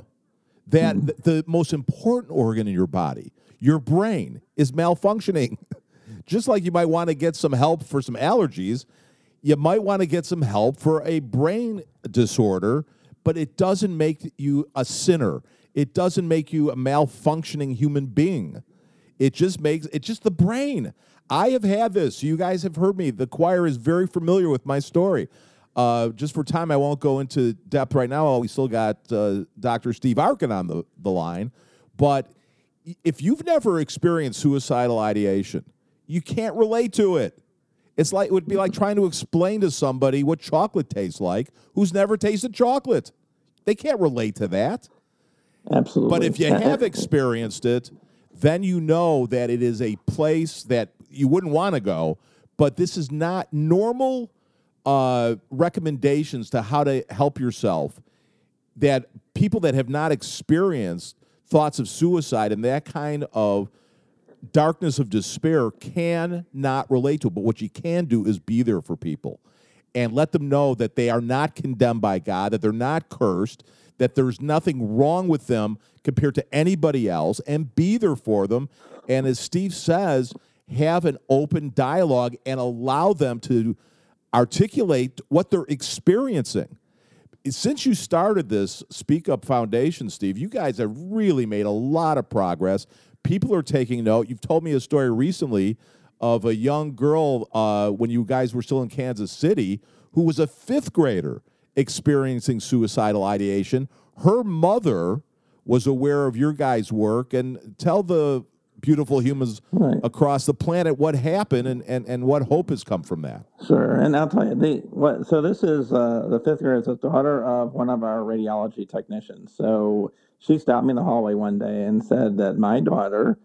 that the most important organ in your body, your brain, is malfunctioning. Just like you might want to get some help for some allergies, you might want to get some help for a brain disorder, but it doesn't make you a sinner. It doesn't make you a malfunctioning human being. It's just the brain. I have had this. You guys have heard me. The choir is very familiar with my story. Just for time, I won't go into depth right now. We still got Dr. Steve Arkin on the line. But if you've never experienced suicidal ideation, you can't relate to it. It would be like trying to explain to somebody what chocolate tastes like who's never tasted chocolate. They can't relate to that. Absolutely. But if you have experienced it, then you know that it is a place that you wouldn't want to go. But this is not normal recommendations to how to help yourself that people that have not experienced thoughts of suicide and that kind of darkness of despair cannot relate to. But what you can do is be there for people and let them know that they are not condemned by God, that they're not cursed, that there's nothing wrong with them compared to anybody else, and be there for them. And as Steve says, have an open dialogue and allow them to articulate what they're experiencing. Since you started this Speak Up Foundation, Steve, you guys have really made a lot of progress. People are taking note. You've told me a story recently of a young girl when you guys were still in Kansas City who was a 5th grader experiencing suicidal ideation. Her mother was aware of your guys' work. And tell the beautiful humans across the planet what happened and what hope has come from that. Sure, and I'll tell you, so this is the 5th grader is the daughter of one of our radiology technicians. So she stopped me in the hallway one day and said that my daughter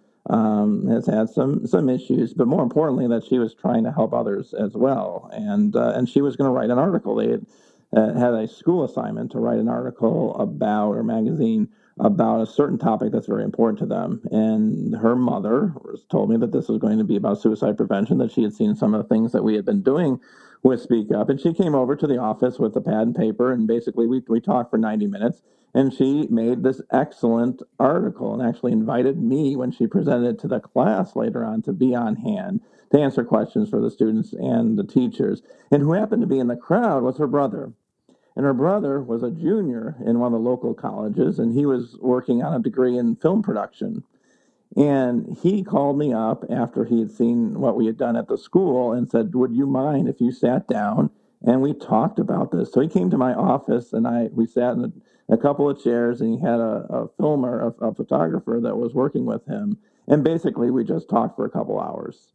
has had some issues, but more importantly, that she was trying to help others as well, and she was going to write an article. They had a school assignment to write an article about, or magazine, about a certain topic that's very important to them. And her mother told me that this was going to be about suicide prevention, that she had seen some of the things that we had been doing with Speak Up. And she came over to the office with a pad and paper, and basically we talked for 90 minutes. And she made this excellent article and actually invited me, when she presented it to the class later on, to be on hand to answer questions for the students and the teachers. And who happened to be in the crowd was her brother. And her brother was a junior in one of the local colleges, and he was working on a degree in film production. And he called me up after he had seen what we had done at the school and said, "Would you mind if you sat down and we talked about this?" So he came to my office, and we sat in a couple of chairs, and he had a filmer, a photographer that was working with him. And basically, we just talked for a couple hours.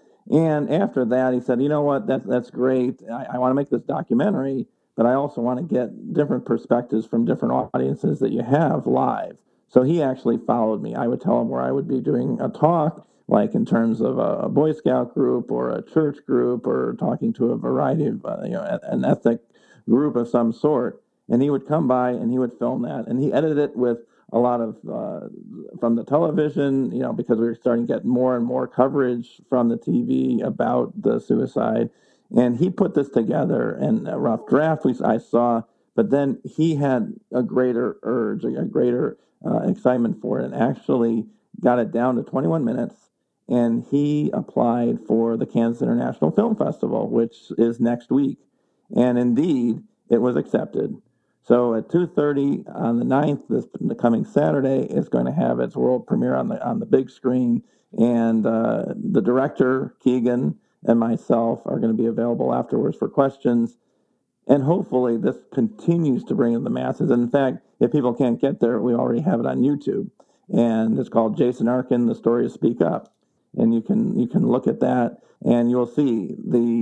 And after that, he said, "You know what? That's great. I want to make this documentary, but I also want to get different perspectives from different audiences that you have live." So he actually followed me. I would tell him where I would be doing a talk, like in terms of a Boy Scout group or a church group, or talking to a variety of, an ethnic group of some sort. And he would come by and he would film that, and he edited it with a lot of from the television, because we were starting to get more and more coverage from the TV about the suicide. And he put this together in a rough draft I saw, but then he had a greater urge, a greater excitement for it, and actually got it down to 21 minutes. And he applied for the Kansas International Film Festival, which is next week. And indeed, it was accepted. So at 2:30 on the 9th, the coming Saturday, is going to have its world premiere on the big screen. And the director, Keegan, and myself are going to be available afterwards for questions. And hopefully this continues to bring in the masses. And in fact, if people can't get there, we already have it on YouTube. And it's called Jason Arkin, The Story of Speak Up. And you can look at that, and you'll see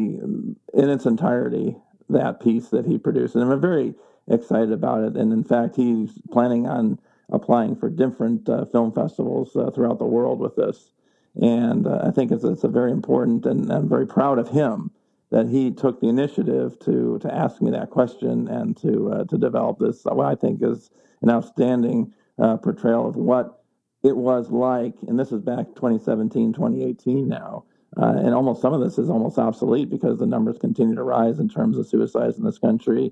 in its entirety, that piece that he produced. And I'm very excited about it. And in fact, he's planning on applying for different film festivals throughout the world with this. And I think it's a very important, and I'm very proud of him that he took the initiative to ask me that question and to develop this, what I think is an outstanding portrayal of what it was like. And this is back 2017, 2018 now. And almost some of this is almost obsolete because the numbers continue to rise in terms of suicides in this country,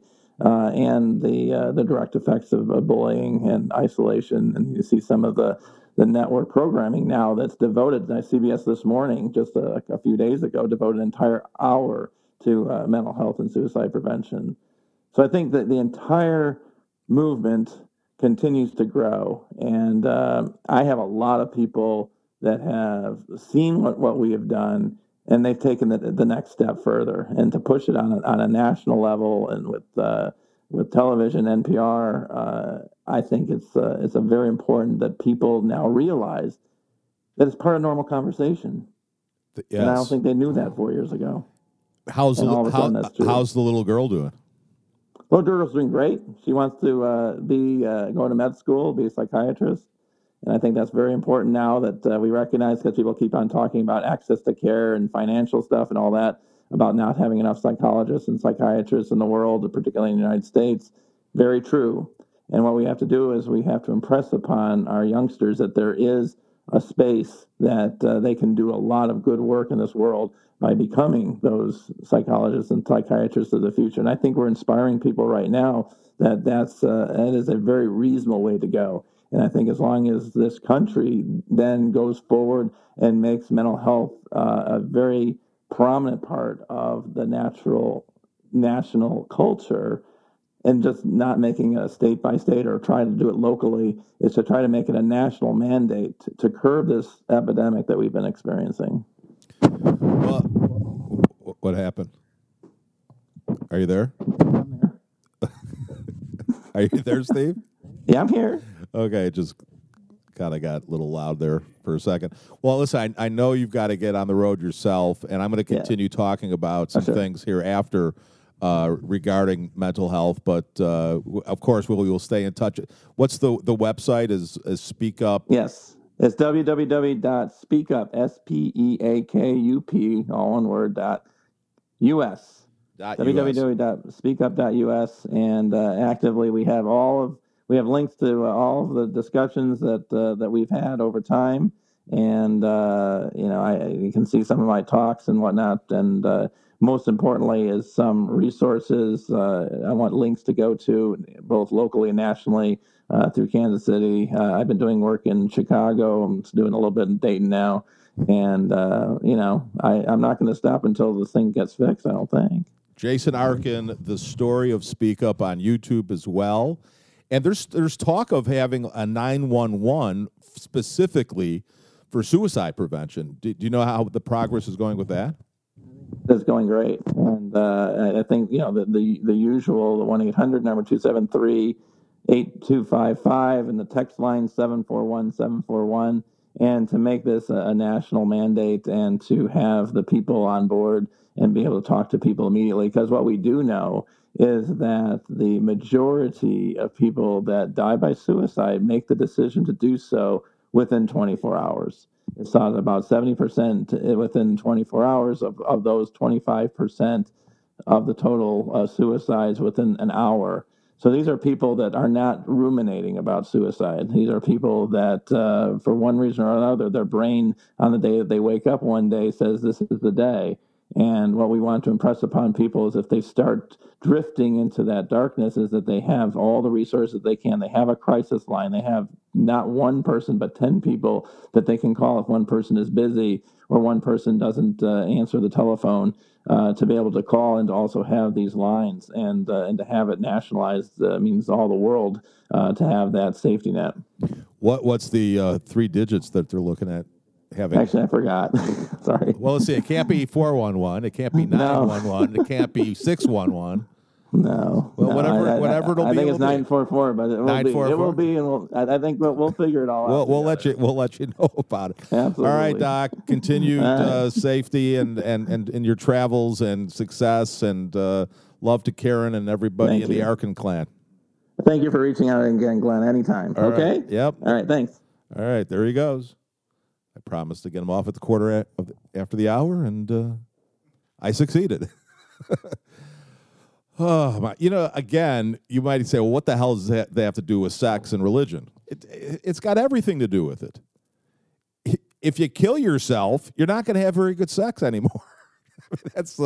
and the direct effects of bullying and isolation. And you see some of the network programming now that's devoted. CBS this morning, just a few days ago, devoted an entire hour to mental health and suicide prevention. So I think that the entire movement continues to grow. And I have a lot of people that have seen what we have done, and they've taken the next step further, and to push it on a national level, and with television, NPR, I think it's a very important that people now realize that it's part of normal conversation. Yes. And I don't think they knew that 4 years ago. How's the little girl doing? Little girl's doing great. She wants to be going to med school, be a psychiatrist. And I think that's very important now that we recognize, because people keep on talking about access to care and financial stuff and all that, about not having enough psychologists and psychiatrists in the world, particularly in the United States. Very true. And what we have to do is we have to impress upon our youngsters that there is a space that they can do a lot of good work in this world by becoming those psychologists and psychiatrists of the future. And I think we're inspiring people right now that that is a very reasonable way to go. And I think as long as this country then goes forward and makes mental health a very prominent part of the national culture, and just not making a state by state or trying to do it locally, is to try to make it a national mandate to curb this epidemic that we've been experiencing. Well, what happened? Are you there? I'm there. Are you there, Steve? Yeah, I'm here. Okay, just kind of got a little loud there for a second. Well, listen, I know you've got to get on the road yourself, and I'm going to continue talking about some things here after regarding mental health, but of course we will stay in touch. What's the website? Is Speak Up? Yes, it's www.speakup, SPEAKUP, all one word, .us. www.speakup.us, and actively we have links to all of the discussions that we've had over time, and you can see some of my talks and whatnot, and most importantly is some resources. I want links to go to both locally and nationally through Kansas City. I've been doing work in Chicago. I'm doing a little bit in Dayton now, and I'm not going to stop until this thing gets fixed, I don't think. Jason Arkin, The Story of Speak Up on YouTube as well. And there's talk of having a 911 specifically for suicide prevention. Do you know how the progress is going with that? That's going great, and I think the usual, the 1-800 number 273-8255, and the text line 741-741, and to make this a national mandate and to have the people on board and be able to talk to people immediately, because what we do know is that the majority of people that die by suicide make the decision to do so within 24 hours. It's thought about 70% within 24 hours of those 25% of the total suicides within an hour. So these are people that are not ruminating about suicide. These are people that, for one reason or another, their brain on the day that they wake up one day says this is the day. And what we want to impress upon people is if they start drifting into that darkness, is that they have all the resources they can. They have a crisis line. They have not one person, but 10 people that they can call if one person is busy or one person doesn't answer the telephone, to be able to call and to also have these lines and to have it nationalized means all the world to have that safety net. What's the 3 digits that they're looking at having? Actually, I forgot. Sorry. Well, let's see. It can't be 411. It can't be 911. It can't be 611. No. Well, no, whatever it'll be. I think it'll it's 944, but it will 944? be. It will be, and I think we'll figure it all out. We'll let you know about it. Absolutely. All right, Doc. Continued safety and your travels and success, and love to Karen and everybody in the Arkin clan. Thank you for reaching out again, Glenn. Anytime. All okay. Right. Yep. All right. Thanks. All right. There he goes. I promised to get him off at the quarter after the hour, and I succeeded. Oh my! Again, you might say, "Well, what the hell does that they have to do with sex and religion?" It's got everything to do with it. If you kill yourself, you're not going to have very good sex anymore. That's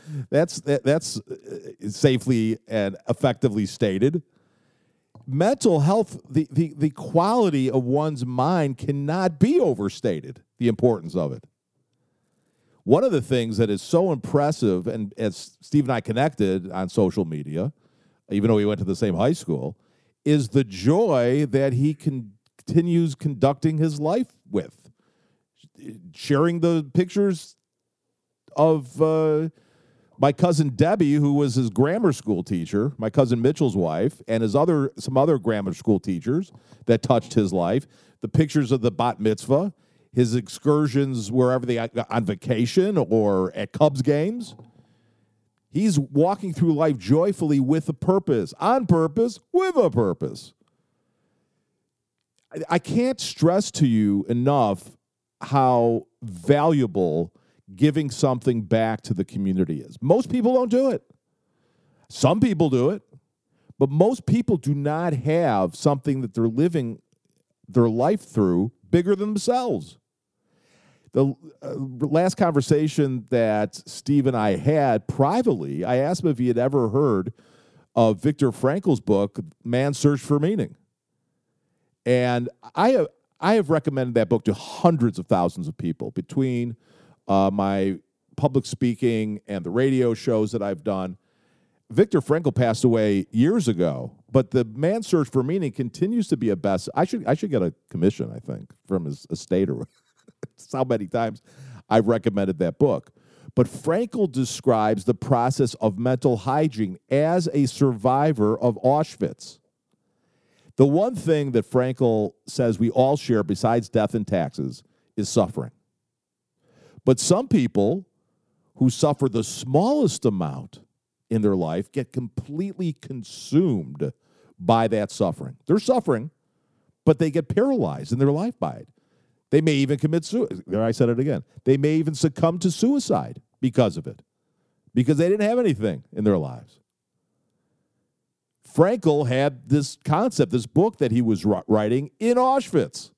safely and effectively stated. Mental health, the quality of one's mind cannot be overstated. The importance of it. One of the things that is so impressive, and as Steve and I connected on social media, even though we went to the same high school, is the joy that he continues conducting his life with. Sharing the pictures of my cousin Debbie, who was his grammar school teacher, my cousin Mitchell's wife, and some other grammar school teachers that touched his life, the pictures of the bat mitzvah, his excursions wherever they on vacation or at Cubs games. He's walking through life joyfully with a purpose, on purpose, with a purpose. I can't stress to you enough how valuable giving something back to the community is. Most people don't do it. Some people do it, but most people do not have something that they're living their life through bigger than themselves. The last conversation that Steve and I had privately, I asked him if he had ever heard of Viktor Frankl's book, Man's Search for Meaning. And I have recommended that book to hundreds of thousands of people between my public speaking and the radio shows that I've done. Viktor Frankl passed away years ago, but the Man's Search for Meaning continues to be a best. I should get a commission, I think, from his estate or that's how many times I've recommended that book. But Frankl describes the process of mental hygiene as a survivor of Auschwitz. The one thing that Frankl says we all share besides death and taxes is suffering. But some people who suffer the smallest amount in their life get completely consumed by that suffering. They're suffering, but they get paralyzed in their life by it. They may even commit suicide. There, I said it again. They may even succumb to suicide because of it, because they didn't have anything in their lives. Frankl had this concept, this book that he was writing in Auschwitz.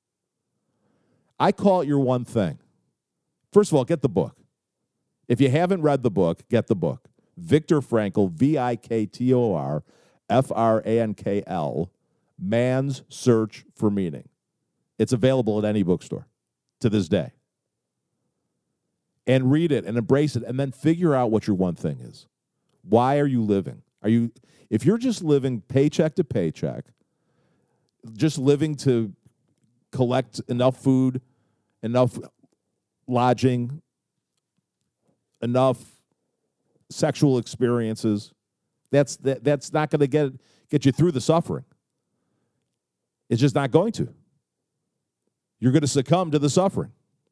I call it your one thing. First of all, get the book. If you haven't read the book, get the book. Viktor Frankl, Viktor Frankl, Man's Search for Meaning. It's available at any bookstore to this day. And read it and embrace it and then figure out what your one thing is. Why are you living? If you're just living paycheck to paycheck, just living to collect enough food enough lodging, enough sexual experiences, that's not going to get you through the suffering. It's just not going to. You're going to succumb to the suffering.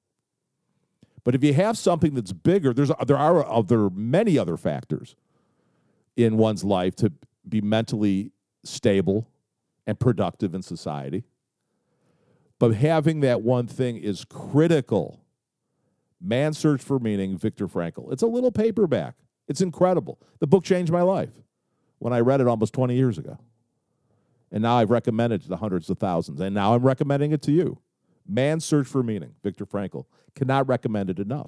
But if you have something that's bigger, there are many other factors in one's life to be mentally stable and productive in society. But having that one thing is critical. Man's Search for Meaning, Viktor Frankl. It's a little paperback. It's incredible. The book changed my life when I read it almost 20 years ago. And now I've recommended it to hundreds of thousands. And now I'm recommending it to you. Man's Search for Meaning, Viktor Frankl. Cannot recommend it enough.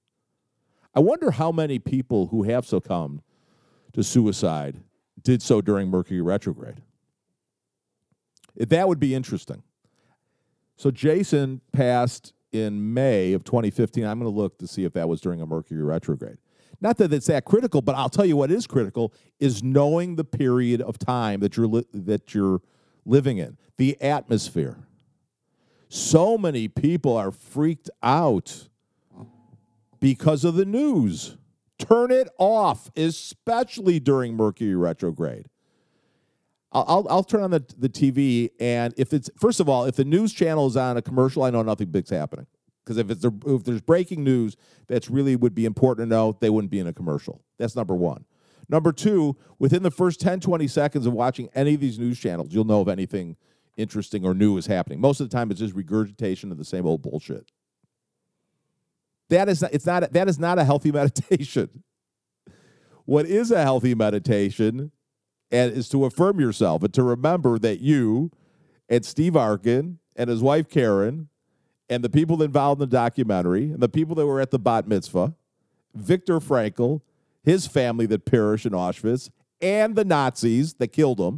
I wonder how many people who have succumbed to suicide did so during Mercury retrograde. That would be interesting. So Jason passed in May of 2015. I'm going to look to see if that was during a Mercury retrograde. Not that it's that critical, but I'll tell you what is critical is knowing the period of time that you're living in, the atmosphere. So many people are freaked out because of the news. Turn it off, especially during Mercury retrograde. I'll turn on the TV, and if the news channel is on a commercial, I know nothing big's happening. Because if there's breaking news that's really would be important to know, they wouldn't be in a commercial. That's number one. Number two, within the first 10, 20 seconds of watching any of these news channels, you'll know if anything interesting or new is happening. Most of the time, it's just regurgitation of the same old bullshit. That is not a healthy meditation. What is a healthy meditation is to affirm yourself and to remember that you and Steve Arkin and his wife Karen and the people involved in the documentary and the people that were at the bat mitzvah, Viktor Frankl, his family that perished in Auschwitz, and the Nazis that killed him.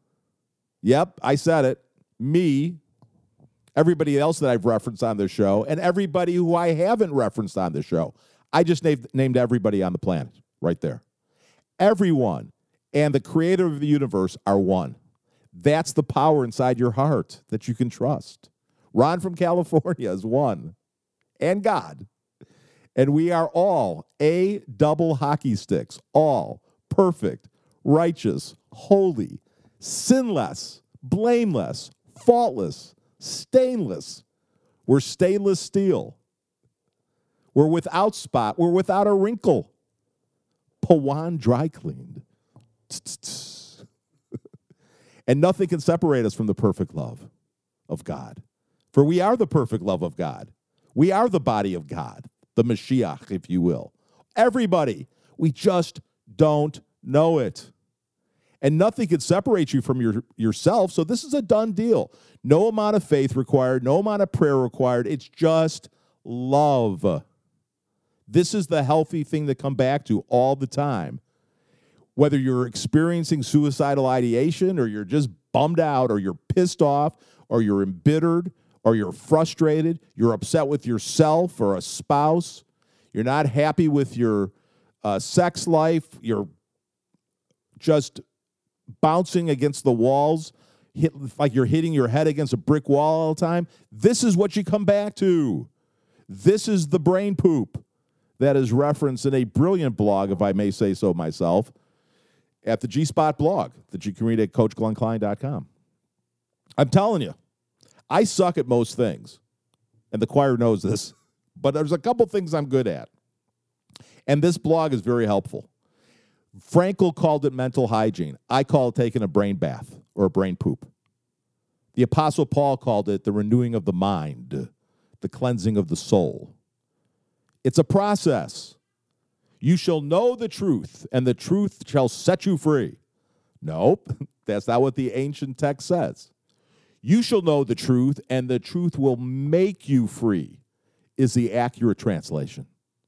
Yep, I said it. Me, everybody else that I've referenced on this show, and everybody who I haven't referenced on this show. I just named everybody on the planet right there. Everyone and the creator of the universe are one. That's the power inside your heart that you can trust. Ron from California is one. And God. And we are all double hockey sticks. All perfect, righteous, holy, sinless, blameless, faultless, stainless. We're stainless steel. We're without spot. We're without a wrinkle. Pawan dry cleaned. And nothing can separate us from the perfect love of God. For we are the perfect love of God. We are the body of God, the Mashiach, if you will. Everybody. We just don't know it. And nothing can separate you from yourself, so this is a done deal. No amount of faith required, no amount of prayer required. It's just love. This is the healthy thing to come back to all the time. Whether you're experiencing suicidal ideation or you're just bummed out or you're pissed off or you're embittered or you're frustrated, you're upset with yourself or a spouse, you're not happy with your sex life, you're just bouncing against the walls, like you're hitting your head against a brick wall all the time, this is what you come back to. This is the brain poop that is referenced in a brilliant blog, if I may say so myself, at the G-Spot blog that you can read at CoachGlennKlein.com. I'm telling you, I suck at most things, and the choir knows this, but there's a couple things I'm good at. And this blog is very helpful. Frankl called it mental hygiene. I call it taking a brain bath or a brain poop. The Apostle Paul called it the renewing of the mind, the cleansing of the soul. It's a process. You shall know the truth, and the truth shall set you free. Nope, that's not what the ancient text says. You shall know the truth, and the truth will make you free, is the accurate translation.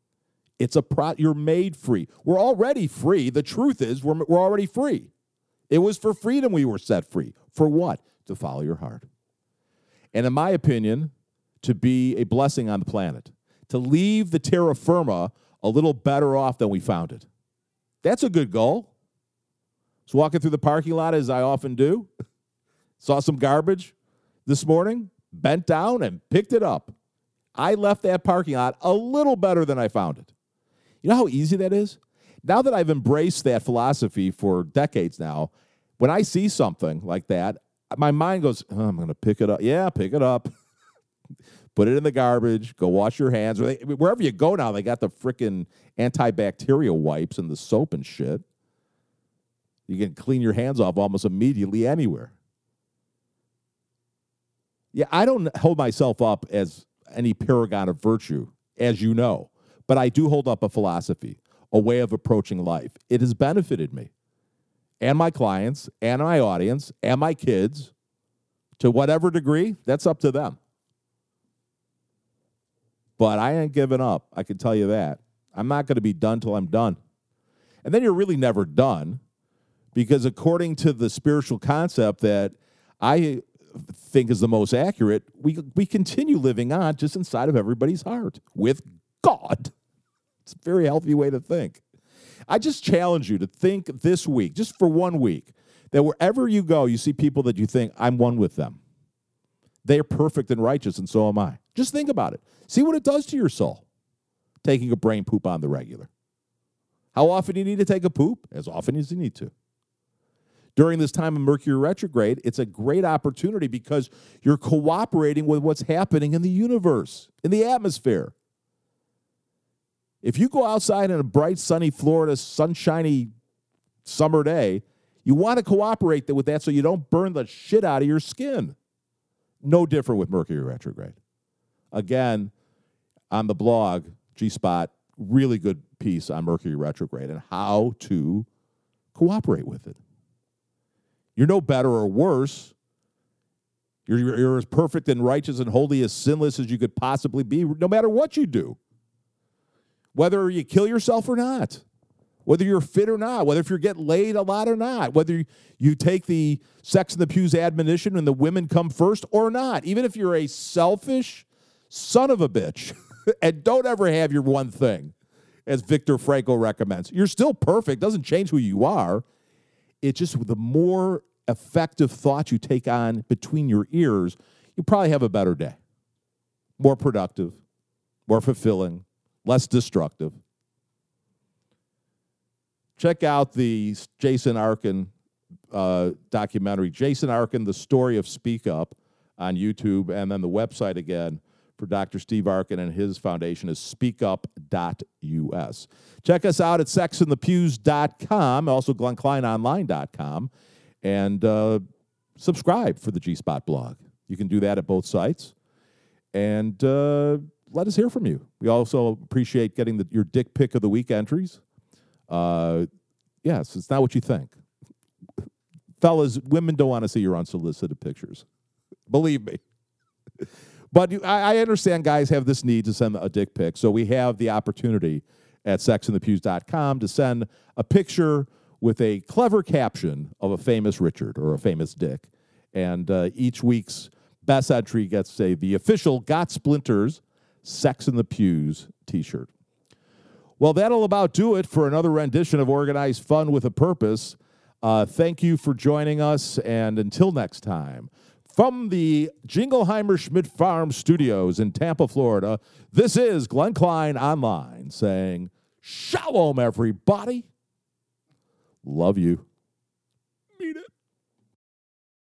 You're made free. We're already free. The truth is we're already free. It was for freedom we were set free. For what? To follow your heart. And in my opinion, to be a blessing on the planet. To leave the terra firma a little better off than we found it. That's a good goal. I was walking through the parking lot, as I often do. Saw some garbage this morning, bent down and picked it up. I left that parking lot a little better than I found it. You know how easy that is? Now that I've embraced that philosophy for decades now, when I see something like that, my mind goes, oh, I'm going to pick it up. Yeah, pick it up. Put it in the garbage. Go wash your hands. Wherever you go now, they got the freaking antibacterial wipes and the soap and shit. You can clean your hands off almost immediately anywhere. Yeah, I don't hold myself up as any paragon of virtue, as you know, but I do hold up a philosophy, a way of approaching life. It has benefited me and my clients and my audience and my kids to whatever degree. That's up to them. But I ain't giving up. I can tell you that. I'm not going to be done till I'm done. And then you're really never done, because according to the spiritual concept that I think is the most accurate, we continue living on just inside of everybody's heart with God. It's a very healthy way to think. I just challenge you to think this week, just for 1 week, that wherever you go, you see people that you think, I'm one with them. They are perfect and righteous, and so am I. Just think about it. See what it does to your soul, taking a brain poop on the regular. How often do you need to take a poop? As often as you need to. During this time of Mercury retrograde, it's a great opportunity because you're cooperating with what's happening in the universe, in the atmosphere. If you go outside in a bright, sunny Florida, sunshiny summer day, you want to cooperate with that so you don't burn the shit out of your skin. No different with Mercury retrograde. Again, on the blog, G-Spot, really good piece on Mercury retrograde and how to cooperate with it. You're no better or worse. You're as perfect and righteous and holy, as sinless as you could possibly be, no matter what you do. Whether you kill yourself or not, whether you're fit or not, whether if you're getting laid a lot or not, whether you take the Sex in the Pews admonition and the women come first or not, even if you're a selfish son of a bitch and don't ever have your one thing, as Viktor Frankl recommends. You're still perfect. Doesn't change who you are. It's just the more effective thoughts you take on between your ears, you probably have a better day. More productive, more fulfilling, less destructive. Check out the Jason Arkin documentary, Jason Arkin, The Story of Speak Up, on YouTube, and then the website again for Dr. Steve Arkin and his foundation is speakup.us. Check us out at sexinthepews.com, also GlennKleinOnline.com, and subscribe for the G-Spot blog. You can do that at both sites. And let us hear from you. We also appreciate getting your dick pic of the week entries. Yes, it's not what you think. Fellas, women don't want to see your unsolicited pictures. Believe me. But I understand guys have this need to send a dick pic, so we have the opportunity at sexinthepews.com to send a picture with a clever caption of a famous Richard or a famous dick. And each week's best entry gets the official Got Splinters Sex in the Pews t-shirt. Well, that'll about do it for another rendition of Organized Fun with a Purpose. Thank you for joining us, and until next time, from the Jingleheimer Schmidt Farm Studios in Tampa, Florida, this is Glenn Klein Online saying, Shalom, everybody. Love you. Mean it.